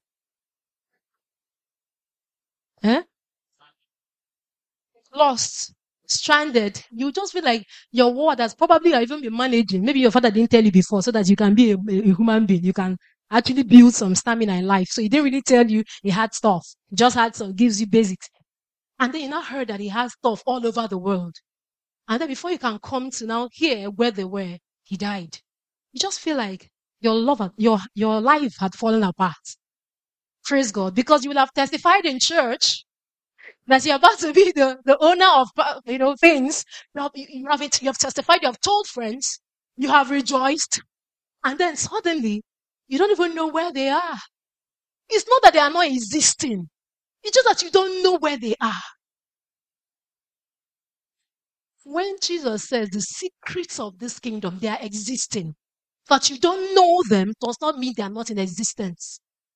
S2: Lost, stranded. You just feel like your word has probably even been managing. Maybe your father didn't tell you before so that you can be a human being. You can actually build some stamina in life. So he didn't really tell you he had stuff. He just had some, gives you basics. And then you now heard that he has stuff all over the world. And then before you can come to now hear where they were, he died. You just feel like your life had fallen apart. Praise God. Because you will have testified in church that you're about to be the owner of things. You have testified, you have told friends, you have rejoiced, and then suddenly you don't even know where they are. It's not that they are not existing. It's just that you don't know where they are. When Jesus says the secrets of this kingdom, they are existing, but you don't know them does not mean they are not in existence.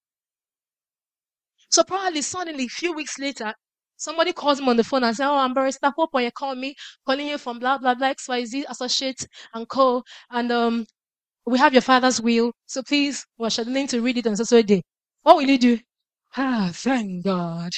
S2: So probably suddenly a few weeks later, somebody calls him on the phone and says, oh, I'm Barrister Hope, or you calling you from blah, blah, blah, XYZ, Associate and Co. And we have your father's will. So please, we're scheduling to read it on so day. What will you do? Thank God.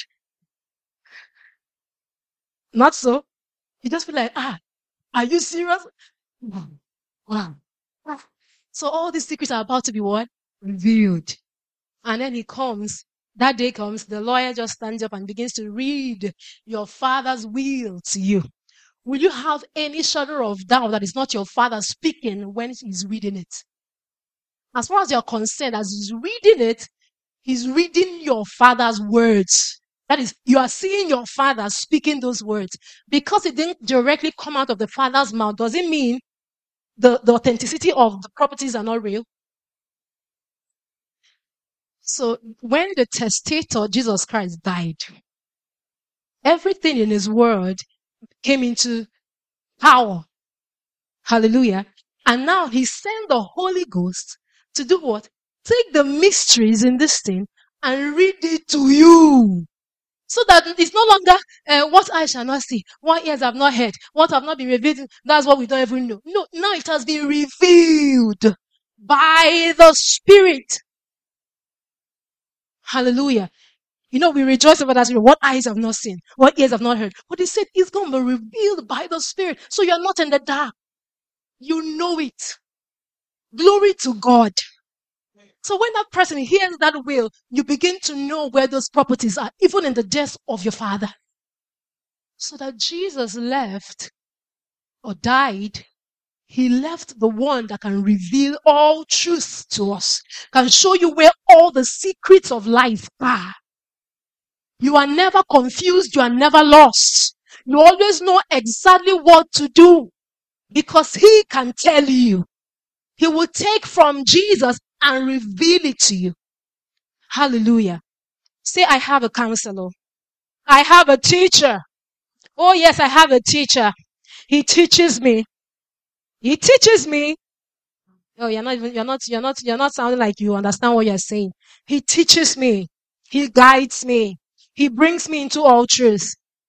S2: Not so. You just feel like, are you serious? Wow. So all these secrets are about to be what? Revealed. And then he comes That day comes, the lawyer just stands up and begins to read your father's will to you. Will you have any shadow of doubt that it's not your father speaking when he's reading it? As far as you're concerned, as he's reading it, he's reading your father's words. That is, you are seeing your father speaking those words. Because it didn't directly come out of the father's mouth, does it mean the authenticity of the properties are not real? So when the testator, Jesus Christ, died, everything in his word came into power. Hallelujah. And now he sent the Holy Ghost to do what? Take the mysteries in this thing and read it to you. So that it's no longer what I shall not see, what ears have not heard, what have not been revealed. That's what we don't even know. No, now it has been revealed by the Spirit. Hallelujah. You know, we rejoice over that. What eyes have not seen, what ears have not heard. But he said it's going to be revealed by the Spirit. So you're not in the dark. You know it. Glory to God. So when that person hears that will, you begin to know where those properties are, even in the death of your father. So that Jesus left or died, he left the one that can reveal all truth to us, can show you where all the secrets of life are. You are never confused. You are never lost. You always know exactly what to do because he can tell you. He will take from Jesus and reveal it to you. Hallelujah. Say, I have a counselor. I have a teacher. Oh yes, I have a teacher. He teaches me. He teaches me. Oh, you're not sounding like you understand what you're saying. He teaches me. He guides me. He brings me into all truth.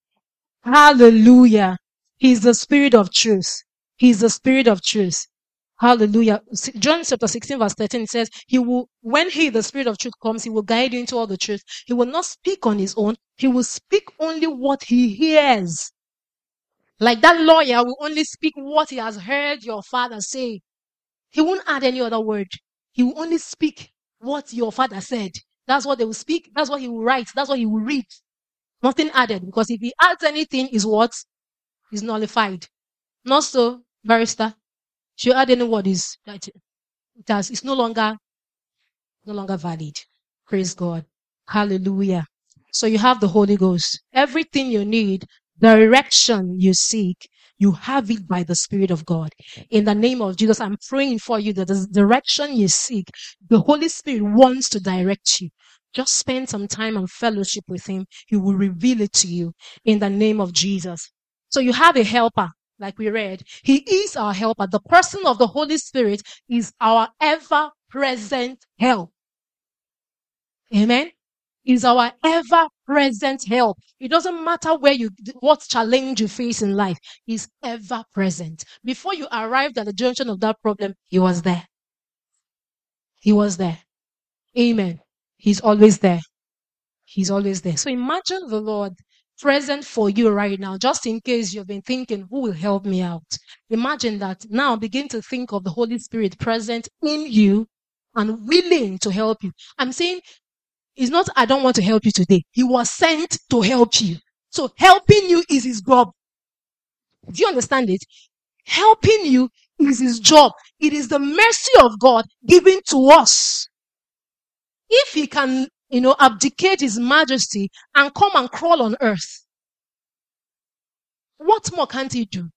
S2: Hallelujah. He's the Spirit of truth. He's the Spirit of truth. Hallelujah. John chapter 16 verse 13 says, when he, the Spirit of truth, comes, he will guide you into all the truth. He will not speak on his own. He will speak only what he hears. Like that lawyer will only speak what he has heard your father say. He won't add any other word. He will only speak what your father said. That's what they will speak. That's what he will write. That's what he will read. Nothing added. Because if he adds anything, is what? Is nullified. Not so, barrister. If you add any word, it's no longer valid. Praise God. Hallelujah. So you have the Holy Ghost. Everything you need, direction you seek, you have it by the Spirit of God. In the name of Jesus, I'm praying for you that the direction you seek, the Holy Spirit wants to direct you. Just spend some time and fellowship with him. He will reveal it to you in the name of Jesus. So you have a helper, like we read. He is our helper. The person of the Holy Spirit is our ever-present help. Amen. Is our ever-present help. It doesn't matter what challenge you face in life. He's ever-present. Before you arrived at the junction of that problem, he was there. He was there. Amen. He's always there. He's always there. So imagine the Lord present for you right now, just in case you've been thinking, who will help me out? Imagine that. Now begin to think of the Holy Spirit present in you and willing to help you. I'm saying, it's not, I don't want to help you today. He was sent to help you. So helping you is his job. Do you understand it? Helping you is his job. It is the mercy of God given to us. If he can, abdicate his majesty and come and crawl on earth, what more can't he do?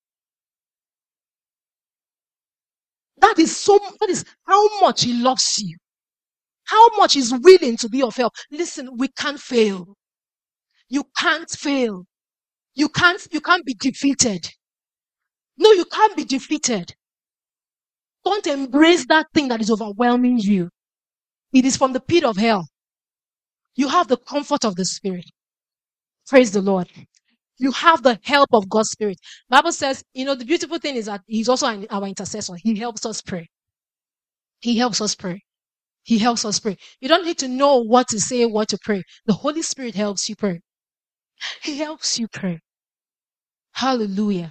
S2: That is how much he loves you. How much he's willing to be of help. Listen, we can't fail. You can't fail. You can't be defeated. No, you can't be defeated. Don't embrace that thing that is overwhelming you. It is from the pit of hell. You have the comfort of the Spirit. Praise the Lord. You have the help of God's Spirit. Bible says, the beautiful thing is that he's also our intercessor. He helps us pray. He helps us pray. He helps us pray. You don't need to know what to say, what to pray. The Holy Spirit helps you pray. He helps you pray. Hallelujah.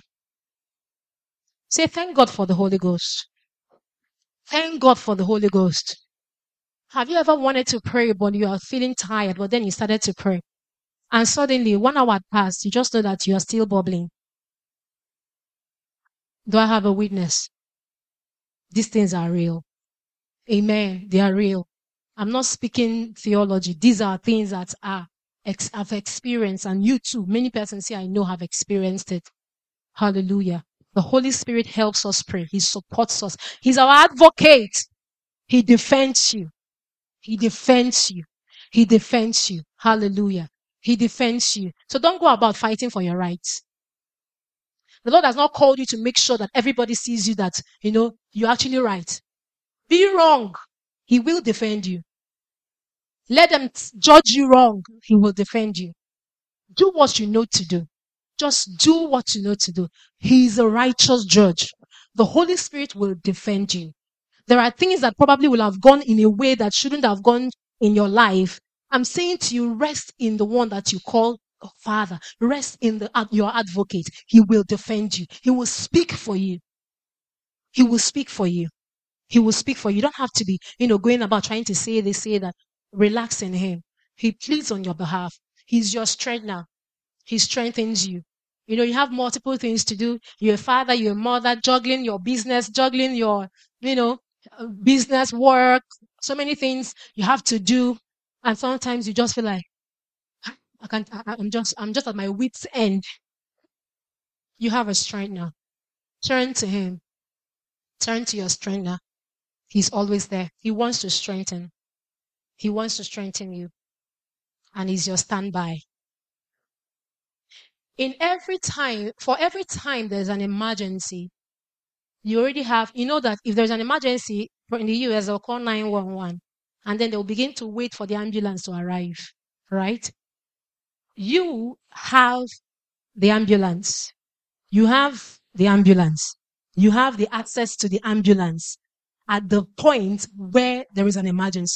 S2: Say, thank God for the Holy Ghost. Thank God for the Holy Ghost. Have you ever wanted to pray, but you are feeling tired, but then you started to pray? And suddenly 1 hour passed, you just know that you are still bubbling. Do I have a witness? These things are real. Amen. They are real. I'm not speaking theology. These are things that I've experienced, and you too. Many persons here I know have experienced it. Hallelujah. The Holy Spirit helps us pray. He supports us. He's our advocate. He defends you. He defends you. He defends you. Hallelujah. He defends you. So don't go about fighting for your rights. The Lord has not called you to make sure that everybody sees you that, you're actually right. Be wrong. He will defend you. Let them judge you wrong. He will defend you. Do what you know to do. Just do what you know to do. He is a righteous judge. The Holy Spirit will defend you. There are things that probably will have gone in a way that shouldn't have gone in your life. I'm saying to you, rest in the one that you call Father. Rest in your advocate. He will defend you. He will speak for you. He will speak for you. He will speak for you. You don't have to be, going about trying to say this, say that. Relax in him. He pleads on your behalf. He's your strength now. He strengthens you. You have multiple things to do. You're a father, you're a mother, juggling your business, juggling your, business work, so many things you have to do. And sometimes you just feel like, I'm just at my wit's end. You have a strength now. Turn to him. Turn to your strength now. He's always there. He wants to strengthen. He wants to strengthen you. And he's your standby. For every time there's an emergency, you already have, that if there's an emergency in the US, they'll call 911 and then they'll begin to wait for the ambulance to arrive, right? You have the ambulance. You have the ambulance. You have the access to the ambulance at the point where there is an emergency.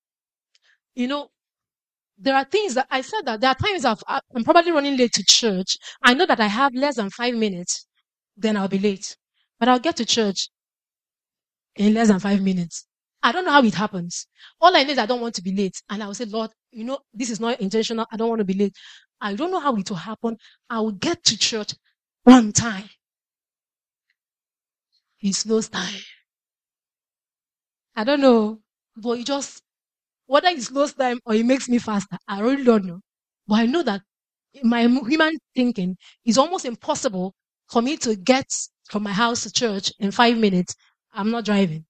S2: There are things that I said that there are times I'm probably running late to church. I know that I have less than 5 minutes, then I'll be late. But I'll get to church in less than 5 minutes. I don't know how it happens. All I know is I don't want to be late. And I will say, Lord, this is not intentional. I don't want to be late. I don't know how it will happen. I will get to church on time. He slows time. I don't know, but whether it slows time or it makes me faster, I really don't know. But I know that in my human thinking, it's almost impossible for me to get from my house to church in 5 minutes. I'm not driving.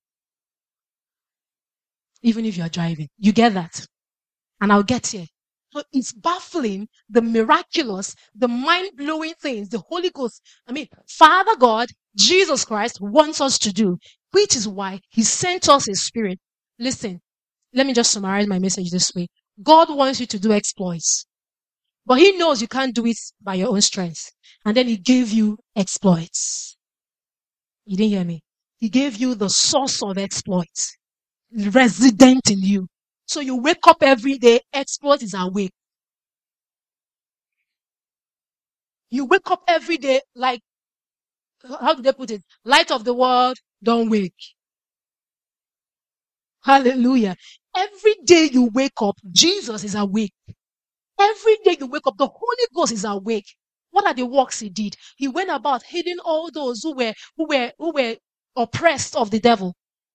S2: Even if you're driving, you get that. And I'll get here. So it's baffling, the miraculous, the mind-blowing things the Holy Ghost, Father God, Jesus Christ wants us to do, which is why he sent us his Spirit. Listen, let me just summarize my message this way. God wants you to do exploits, but he knows you can't do it by your own strength. And then he gave you exploits. You didn't hear me? He gave you the source of exploits, resident in you. So you wake up every day, exploit is awake. You wake up every day like, how do they put it? Light of the world, don't wake. Hallelujah. Every day you wake up, Jesus is awake. Every day you wake up, the Holy Ghost is awake. What are the works he did? He went about healing all those who were oppressed of the devil.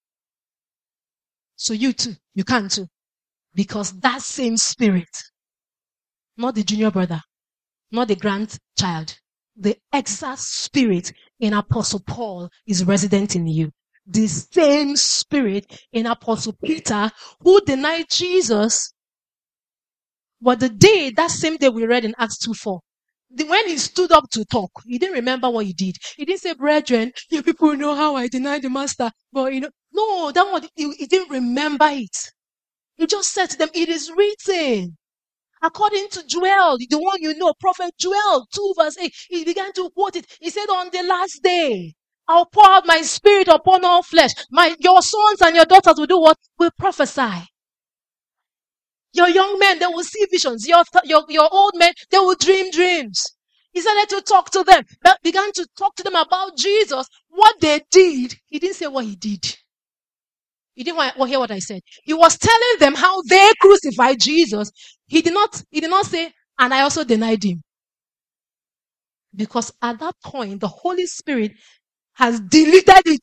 S2: So you too, you can too. Because that same Spirit, not the junior brother, not the grandchild, the exact Spirit in Apostle Paul is resident in you. The same Spirit in Apostle Peter, who denied Jesus, but that same day we read in Acts 2:4, when he stood up to talk, he didn't remember what he did. He didn't say, brethren, you people know how I denied the master. But no, that one, he didn't remember it. He just said to them, it is written. According to Joel, the one Prophet Joel 2:8, he began to quote it. He said, on the last day, I'll pour out my Spirit upon all flesh. Your sons and your daughters will do what? Will prophesy. Your young men, they will see visions. Your old men, they will dream dreams. He started to talk to them. Began to talk to them about Jesus. What they did. He didn't say what he did. You didn't want to hear what I said. He was telling them how they crucified Jesus. He did not say, and I also denied him. Because at that point, the Holy Spirit has deleted it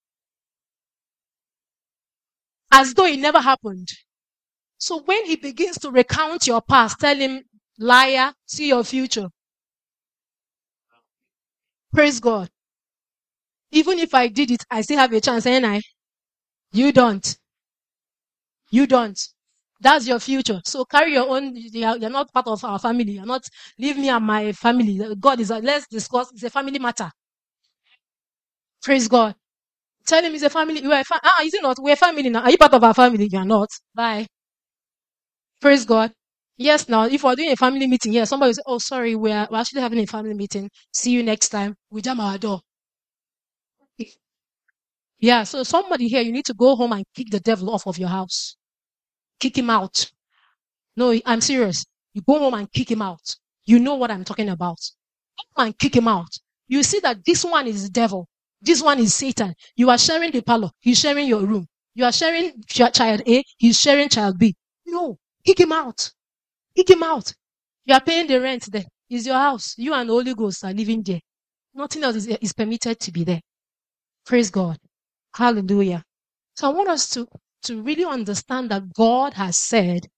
S2: as though it never happened. So when he begins to recount your past, tell him, liar, see your future. Praise God. Even if I did it, I still have a chance, ain't I? You don't. You don't. That's your future. So carry your own. You're not part of our family. You're not. Leave me and my family. God is. Let's discuss. It's a family matter. Praise God. Tell him it's a family. You are is it not? We're family now. Are you part of our family? You're not. Bye. Praise God. Yes, now if we're doing a family meeting, yeah, somebody will say, "Oh, sorry, we're actually having a family meeting. See you next time." We jam our door. Yeah, so somebody here, you need to go home and kick the devil off of your house. Kick him out. No, I'm serious. You go home and kick him out. You know what I'm talking about. Go home and kick him out. You see that this one is the devil. This one is Satan. You are sharing the parlor. He's sharing your room. You are sharing child A. He's sharing child B. No, kick him out. Kick him out. You are paying the rent there. It's your house. You and the Holy Ghost are living there. Nothing else is permitted to be there. Praise God. Hallelujah. So I want us to really understand that God has said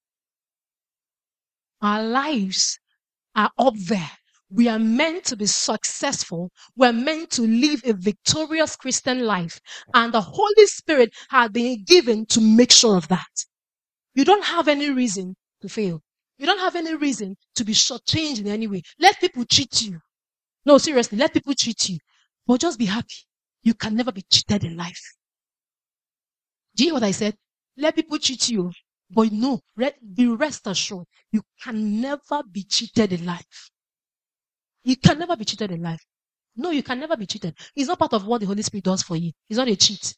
S2: our lives are up there. We are meant to be successful. We're meant to live a victorious Christian life. And the Holy Spirit has been given to make sure of that. You don't have any reason to fail. You don't have any reason to be shortchanged in any way. Let people cheat you. No, seriously, let people cheat you. But just be happy. You can never be cheated in life. Do you hear what I said? Let people cheat you. But no, be rest assured, you can never be cheated in life. You can never be cheated in life. No, you can never be cheated. It's not part of what the Holy Spirit does for you. It's not a cheat.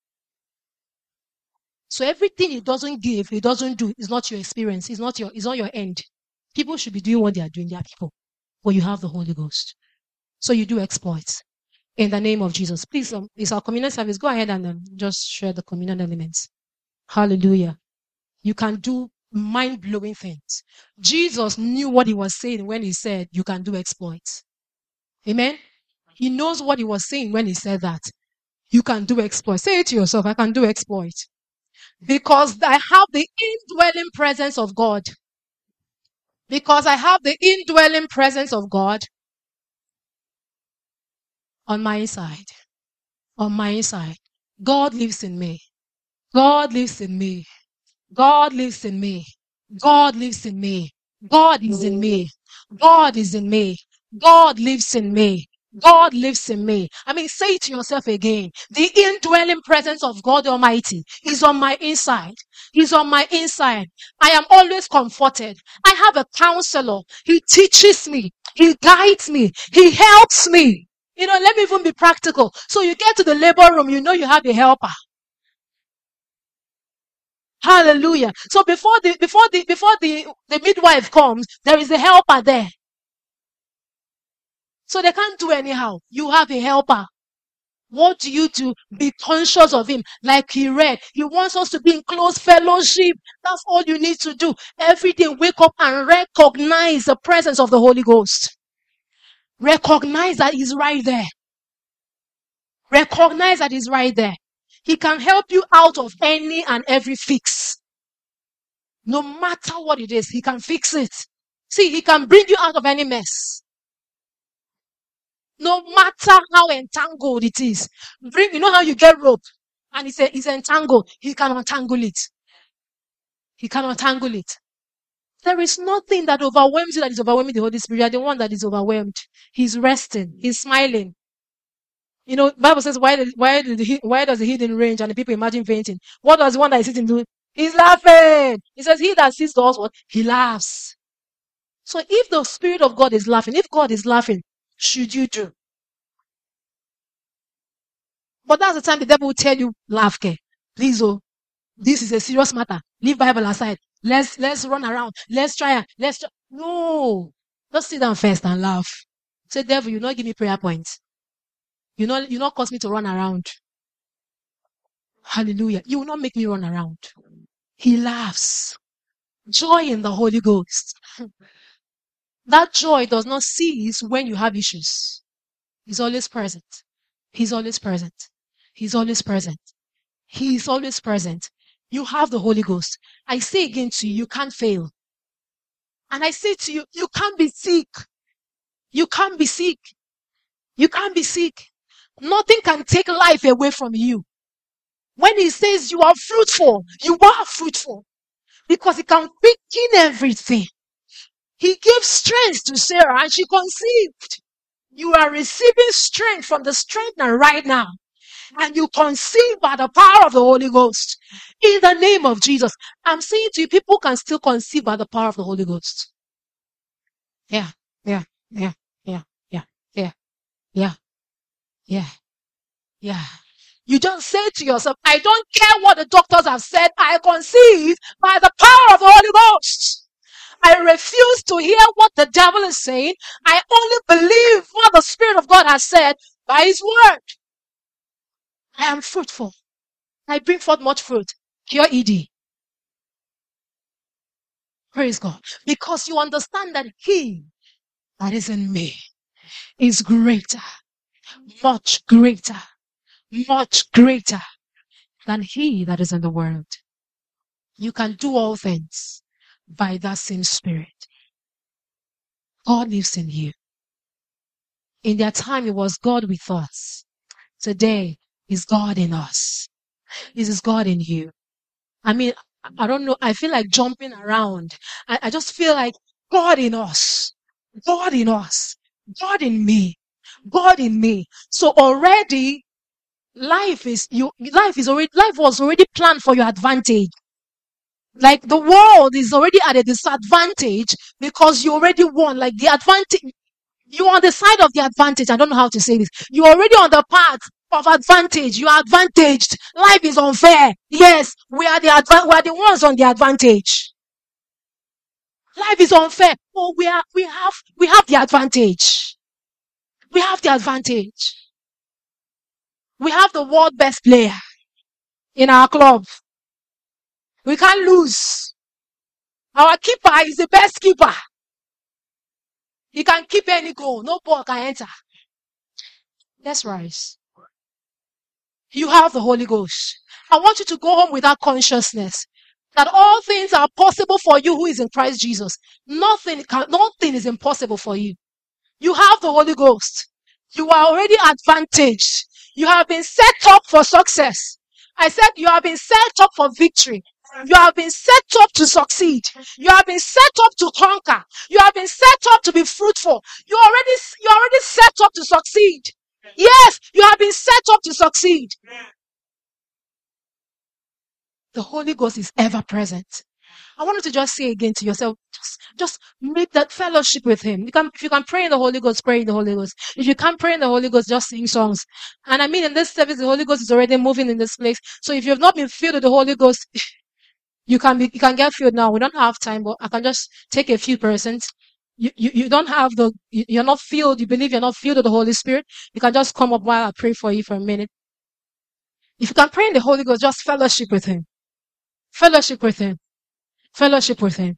S2: So everything He doesn't give, He doesn't do, is not your experience. It's not your end. People should be doing what they are doing. They are people. But you have the Holy Ghost. So you do exploits. In the name of Jesus. Please, it's our communion service. Go ahead and just share the communion elements. Hallelujah. You can do mind-blowing things. Jesus knew what He was saying when He said, you can do exploits. Amen? He knows what He was saying when He said that. You can do exploits. Say it to yourself, I can do exploits. Because I have the indwelling presence of God. Because I have the indwelling presence of God on my inside. On my inside. God lives in me. God lives in me. God lives in me. God lives in me. God is in me. God is in me. God lives in me. God lives in me. I mean, say it to yourself again. The indwelling presence of God Almighty is on my inside. He's on my inside. I am always comforted. I have a counselor. He teaches me. He guides me. He helps me. Let me even be practical. So you get to the labor room, you know you have a helper. Hallelujah. So before the midwife comes, there is a helper there. So they can't do anyhow. You have a helper. What do you do? Be conscious of Him. Like He read. He wants us to be in close fellowship. That's all you need to do. Every day wake up and recognize the presence of the Holy Ghost. Recognize that He's right there. Recognize that He's right there. He can help you out of any and every fix. No matter what it is, He can fix it. See, He can bring you out of any mess. No matter how entangled it is. You know how you get rope and it's entangled. He can untangle it. He can untangle it. There is nothing that overwhelms you that is overwhelming the Holy Spirit. You are the one that is overwhelmed. He's resting. He's smiling. Bible says, why does the hidden range and the people imagine fainting? What does the one that is sitting do? He's laughing. He says, he that sees does what? He laughs. So if the Spirit of God is laughing, if God is laughing, should you do? But that's the time the devil will tell you, laugh, okay? Please, this is a serious matter. Leave Bible aside. Let's run around. Let's try. No. Just sit down first and laugh. Say, devil, you not give me prayer points. You not cause me to run around. Hallelujah. You will not make me run around. He laughs. Joy in the Holy Ghost. That joy does not cease when you have issues. He's always present. He's always present. He's always present. He is always present. You have the Holy Ghost. I say again to you, you can't fail. And I say to you, you can't be sick. You can't be sick. You can't be sick. Nothing can take life away from you. When he says you are fruitful, you are fruitful. Because he can quicken everything. He gave strength to Sarah and she conceived. You are receiving strength from the strengthener right now. And you conceive by the power of the Holy Ghost. In the name of Jesus. I'm saying to you, people can still conceive by the power of the Holy Ghost. Yeah, yeah, yeah, yeah, yeah, yeah, yeah, yeah, yeah. You just say to yourself, I don't care what the doctors have said. I conceive by the power of the Holy Ghost. I refuse to hear what the devil is saying. I only believe what the Spirit of God has said by His word. I am fruitful. I bring forth much fruit. Pure ED. Praise God. Because you understand that He that is in me is greater, much greater than he that is in the world. You can do all things by that same Spirit. God lives in you. In their time, it was God with us. Today, is God in us. Is God in you? I mean, I don't know. I feel like jumping around. I just feel like God in us. God in us. God in me. God in me. So already, life was already planned for your advantage. Like the world is already at a disadvantage because you already won. Like the advantage, you're on the side of the advantage. I don't know how to say this. You're already on the path of advantage. You are advantaged. Life is unfair. Yes, we are the ones on the advantage. Life is unfair. Oh, we have the advantage. We have the advantage. We have the world best player in our club. We can't lose. Our keeper is the best keeper. He can keep any goal. No ball can enter. Let's rise. You have the Holy Ghost. I want you to go home with that consciousness that all things are possible for you who is in Christ Jesus. Nothing is impossible for you. You have the Holy Ghost. You are already advantaged. You have been set up for success. I said you have been set up for victory. You have been set up to succeed. You have been set up to conquer. You have been set up to be fruitful. You're already set up to succeed. Yes, you have been set up to succeed. The Holy Ghost is ever present. I want you to just say again to yourself, just make that fellowship with Him. If you can pray in the Holy Ghost, pray in the Holy Ghost. If you can't pray in the Holy Ghost, just sing songs. And I mean, in this service, the Holy Ghost is already moving in this place. So if you have not been filled with the Holy Ghost, you can get filled now. We don't have time, but I can just take a few persons. You're not filled. You believe you're not filled with the Holy Spirit. You can just come up while I pray for you for a minute. If you can pray in the Holy Ghost, just fellowship with Him. Fellowship with Him. Fellowship with Him.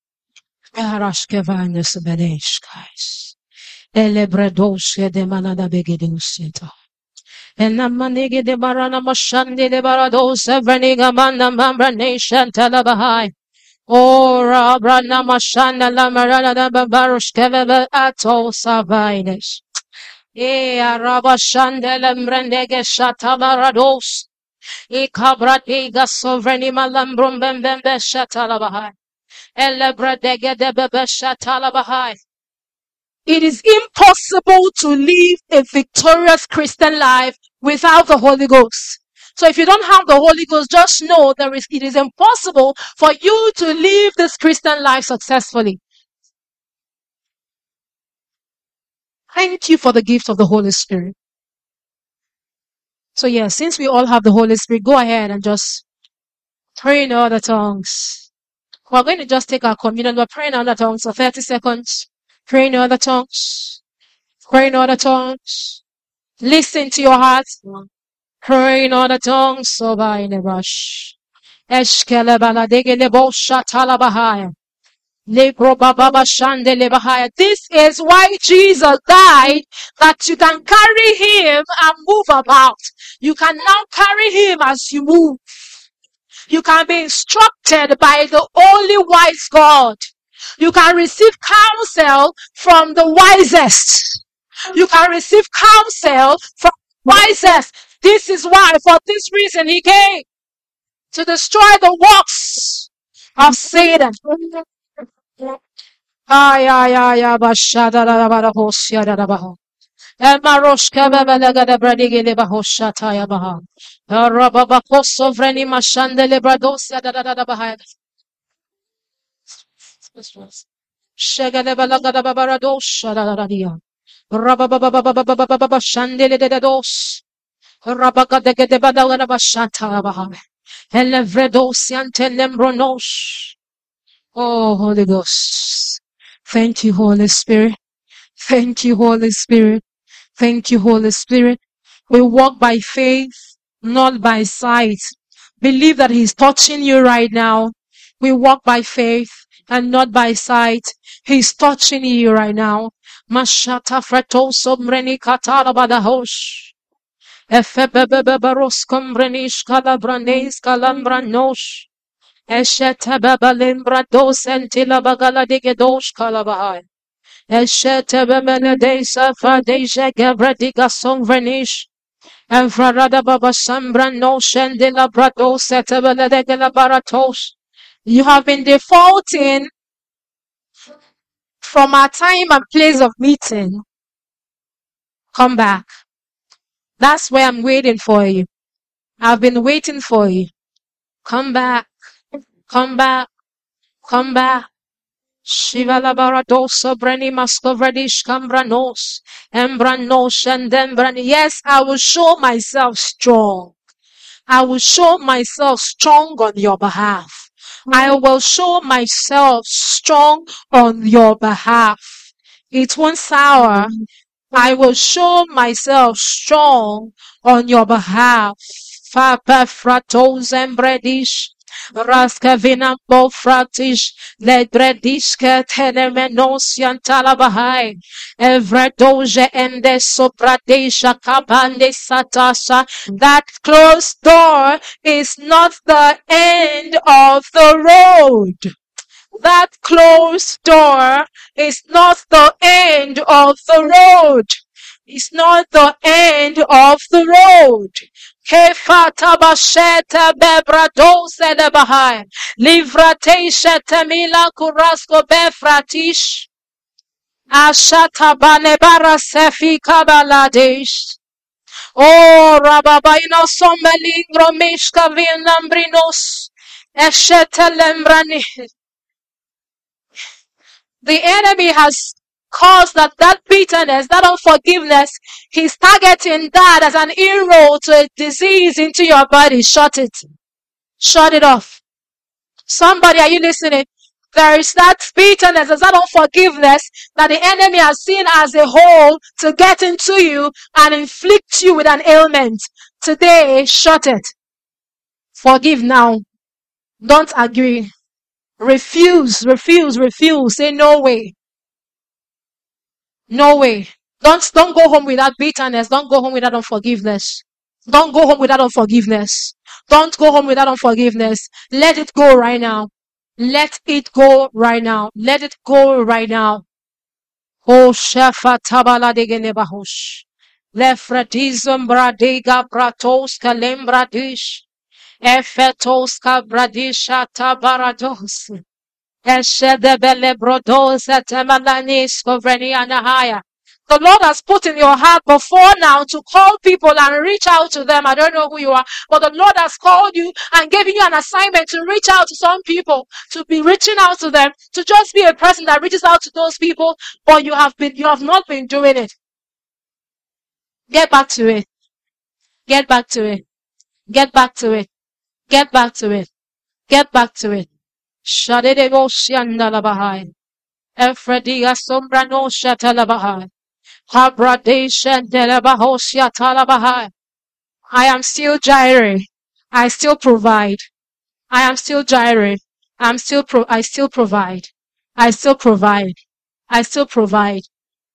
S2: And Namanigi de Barana Mashandi de Barado, Severniga Banda Mambra Nation Talabahai. Ora Brana Mashanda Lamarana da Babarushkeva Ato Savaides. Araba Shandela Mrendege Shatabarados. Cabratiga Sovereign Malambrum Bembembe Shatalabahai. Elebradege de Bebe Shatalabahai. It is impossible to live a victorious Christian life without the Holy Ghost. So if you don't have the Holy Ghost, just know it is impossible for you to live this Christian life successfully. Thank you for the gift of the Holy Spirit. So yeah, since we all have the Holy Spirit, go ahead and just pray in other tongues. We're going to just take our communion. We're praying in other tongues for 30 seconds. Pray in other tongues. Pray in other tongues. Listen to your heart. Pray in other tongues, so by in a rush. Eshkele baladegele bosha talabahaya. This is why Jesus died, that you can carry him and move about. You can now carry him as you move. You can be instructed by the only wise God. You can receive counsel from the wisest. You can receive counsel from the wisest. This is why, for this reason, he came to destroy the works of Satan. Elmaroshka bebelega de bradigele bahoshata ya baha. Rababa sovreni mashande le bradosia da baha. Shegele balaga da babaradosha da dia. Rababa shandele de dos. Rabaga de badaga bashata baha. Elevredosian telembronosh. Oh, Holy Ghost. Thank you, Holy Spirit. Thank you, Holy Spirit. Thank you, Holy Spirit. We walk by faith, not by sight. Believe that He's touching you right now. We walk by faith and not by sight. He's touching you right now. Mashata freto sombreni katara badahosh. Efebebebebaros kombrenish kalabranes kalambranosh. Esheta babalimbra dos entila bagala digedosh kalabahai. Eshete bemene desa fadeja gebrediga somvrenish. Evrada baba sambra no shendila brado setebele degela baratos. You have been defaulting from our time and place of meeting. Come back. That's where I'm waiting for you. I've been waiting for you. Come back. Come back. Come back. Shivala baradosa brani mascovredish cambranos. Embranos and embrani. Yes, I will show myself strong. I will show myself strong on your behalf. I will show myself strong on your behalf. It won't sour. I will show myself strong on your behalf. Fapa fratos embredish. Raskavina bofratish. Ledrediske tenemenosian talabahai. Evredoje ende sopradesha kabande satasa. That closed door is not the end of the road. That closed door is not the end of the road. It's not the end of the road. Kefata basheta bebradose de bahai. Livratesha temila kurasko befratish. Ashata banebara sefi kabaladesh. Oh, rababaino sommelingro mishka vinambrinos. Eshete lembrani. The enemy has caused that bitterness, that unforgiveness. He's targeting that as an inroad to a disease into your body. Shut it. Shut it off. Somebody, are you listening? There is that bitterness, there's that unforgiveness that the enemy has seen as a hole to get into you and inflict you with an ailment. Today, shut it. Forgive now. Don't agree. Refuse. Say no way. No way. Don't go home with that bitterness. Don't go home with that unforgiveness. Don't go home with that unforgiveness. Don't go home with that unforgiveness. Let it go right now. Let it go right now. Let it go right now. Oh, shefa tabala de genebahosh. Lefredizum bradega bratos kalembradish. Efetos kabradisha tabarados. Eshedebele brodos etemalanis kovrenianahaya. The Lord has put in your heart before now to call people and reach out to them. I don't know who you are, but the Lord has called you and given you an assignment to reach out to some people, to be reaching out to them, to just be a person that reaches out to those people, but you have not been doing it. Get back to it. Get back to it. Get back to it. Get back to it. Get back to it. Shadedebo shiandalabahai. Efrediga sombrano shatalabahai. Habradesha delabahosia talabahai. I am still Jireh. I still provide. I am still Jireh. I still provide. I still provide. I still provide.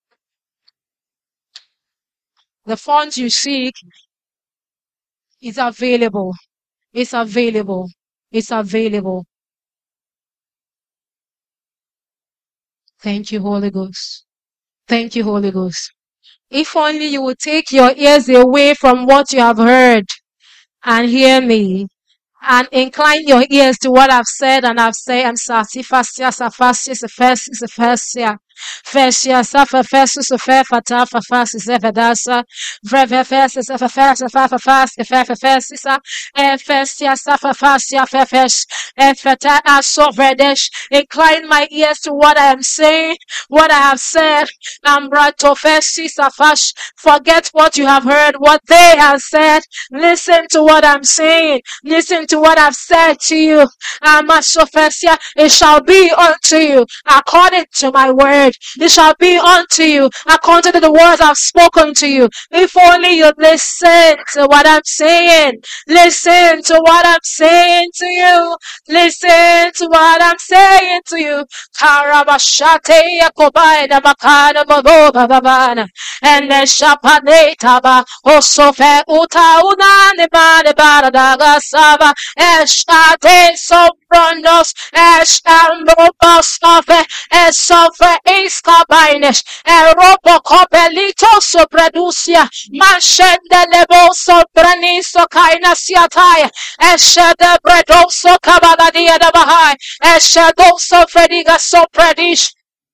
S2: The funds you seek is available. It's available. It's available. Thank you, Holy Ghost. Thank you, Holy Ghost. If only you would take your ears away from what you have heard and hear me, and incline your ears to what I've said, and I've said, I'm Sasifasia, Safasia, Safasia, Fesia, Safafesus, Fefata, Fafasis, Evedasa, Vrevefesis, Efefes, Fafafas, Efefesisa, Efesia, Safafasia, Fefesh, Efeta, Asovredesh. Incline my ears to what I am saying, what I have said. Ambratofesi, Safash. Forget what you have heard, what they have said. Listen to what I'm saying. Listen to what I've said to you. Amasophesia, it shall be unto you according to my word. It shall be unto you according to the words I've spoken to you. If only you listen to what I'm saying. Listen to what I'm saying to you. Listen to what I'm saying to you. Karabashate Yakobaina Makana Boba Babana and the Shapanetaba Osofe Uta Unane Bane Baradaga Saba Eshate Sombronos Eshambrobos Sofe Esofe Iskabines Eropo Copelito Sobradusia Mashende Lebo Sobraniso Kainasiataya Eshede Bredoso Kabaladia de Bahai Eshedoso Frediga Sopradish.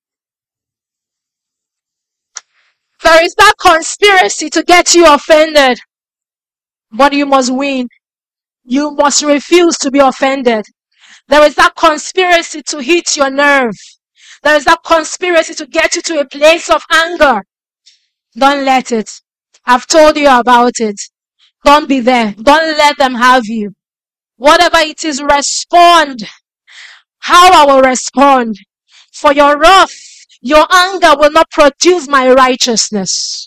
S2: There is that conspiracy to get you offended, but you must win. You must refuse to be offended. There is that conspiracy to hit your nerve. There is that conspiracy to get you to a place of anger. Don't let it. I've told you about it. Don't be there. Don't let them have you. Whatever it is, respond. How I will respond. For your wrath, your anger will not produce my righteousness.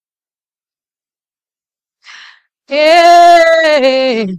S2: Hey.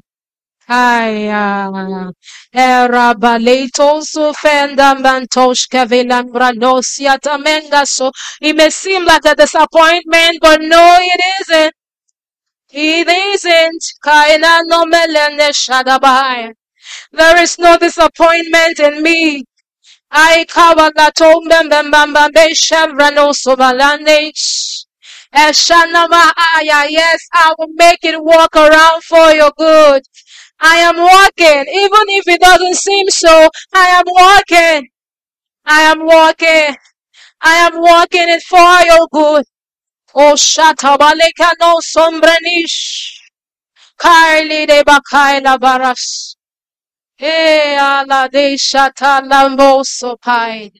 S2: Erabaleto sufenda mantosh kavilam branosia tamenga. So it may seem like a disappointment, but no, it isn't. It isn't. Kaina no melene shadabai. There is no disappointment in me. I kawagato mbembembambe shevrano sobalane. Yes, I will make it work around for your good. I am walking, even if it doesn't seem so. I am walking. I am walking. I am walking it for your good. Oh, shatabaleka no sombrenish. Kaili de bakaila baras. Hey, ala de shatalambo sopaid.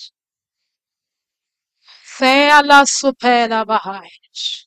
S2: Theala supela bahai.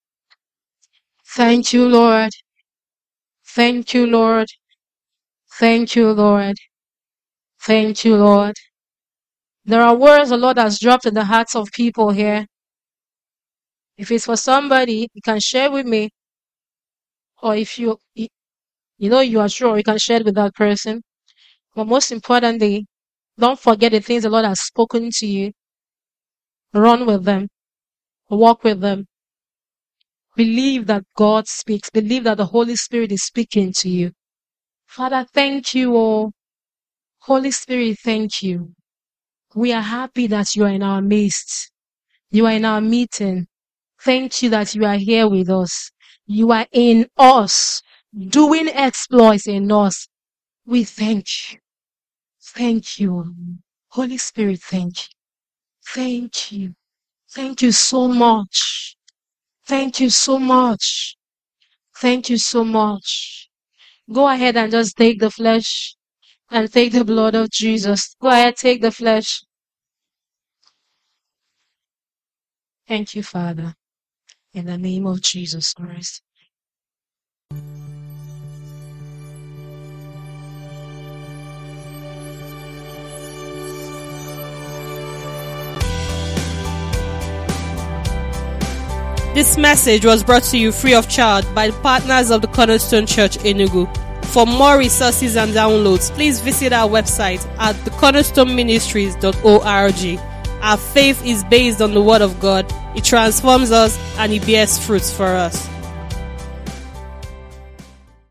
S2: Thank you, Lord. Thank you, Lord. Thank you, Lord. Thank you, Lord. There are words the Lord has dropped in the hearts of people here. If it's for somebody, you can share with me. Or if you know you are sure, you can share it with that person. But most importantly, don't forget the things the Lord has spoken to you. Run with them. Walk with them. Believe that God speaks. Believe that the Holy Spirit is speaking to you. Father, thank you, oh. Holy Spirit, thank you. We are happy that you are in our midst. You are in our meeting. Thank you that you are here with us. You are in us, doing exploits in us. We thank you. Thank you. Holy Spirit, thank you. Thank you. Thank you so much. Thank you so much. Thank you so much. Go ahead and just take the flesh and take the blood of Jesus. Go ahead, take the flesh. Thank you, Father. In the name of Jesus Christ.
S1: This message was brought to you free of charge by the partners of the Cornerstone Church Enugu. For more resources and downloads, please visit our website at thecornerstoneministries.org. Our faith is based on the Word of God. It transforms us and it bears fruits for us.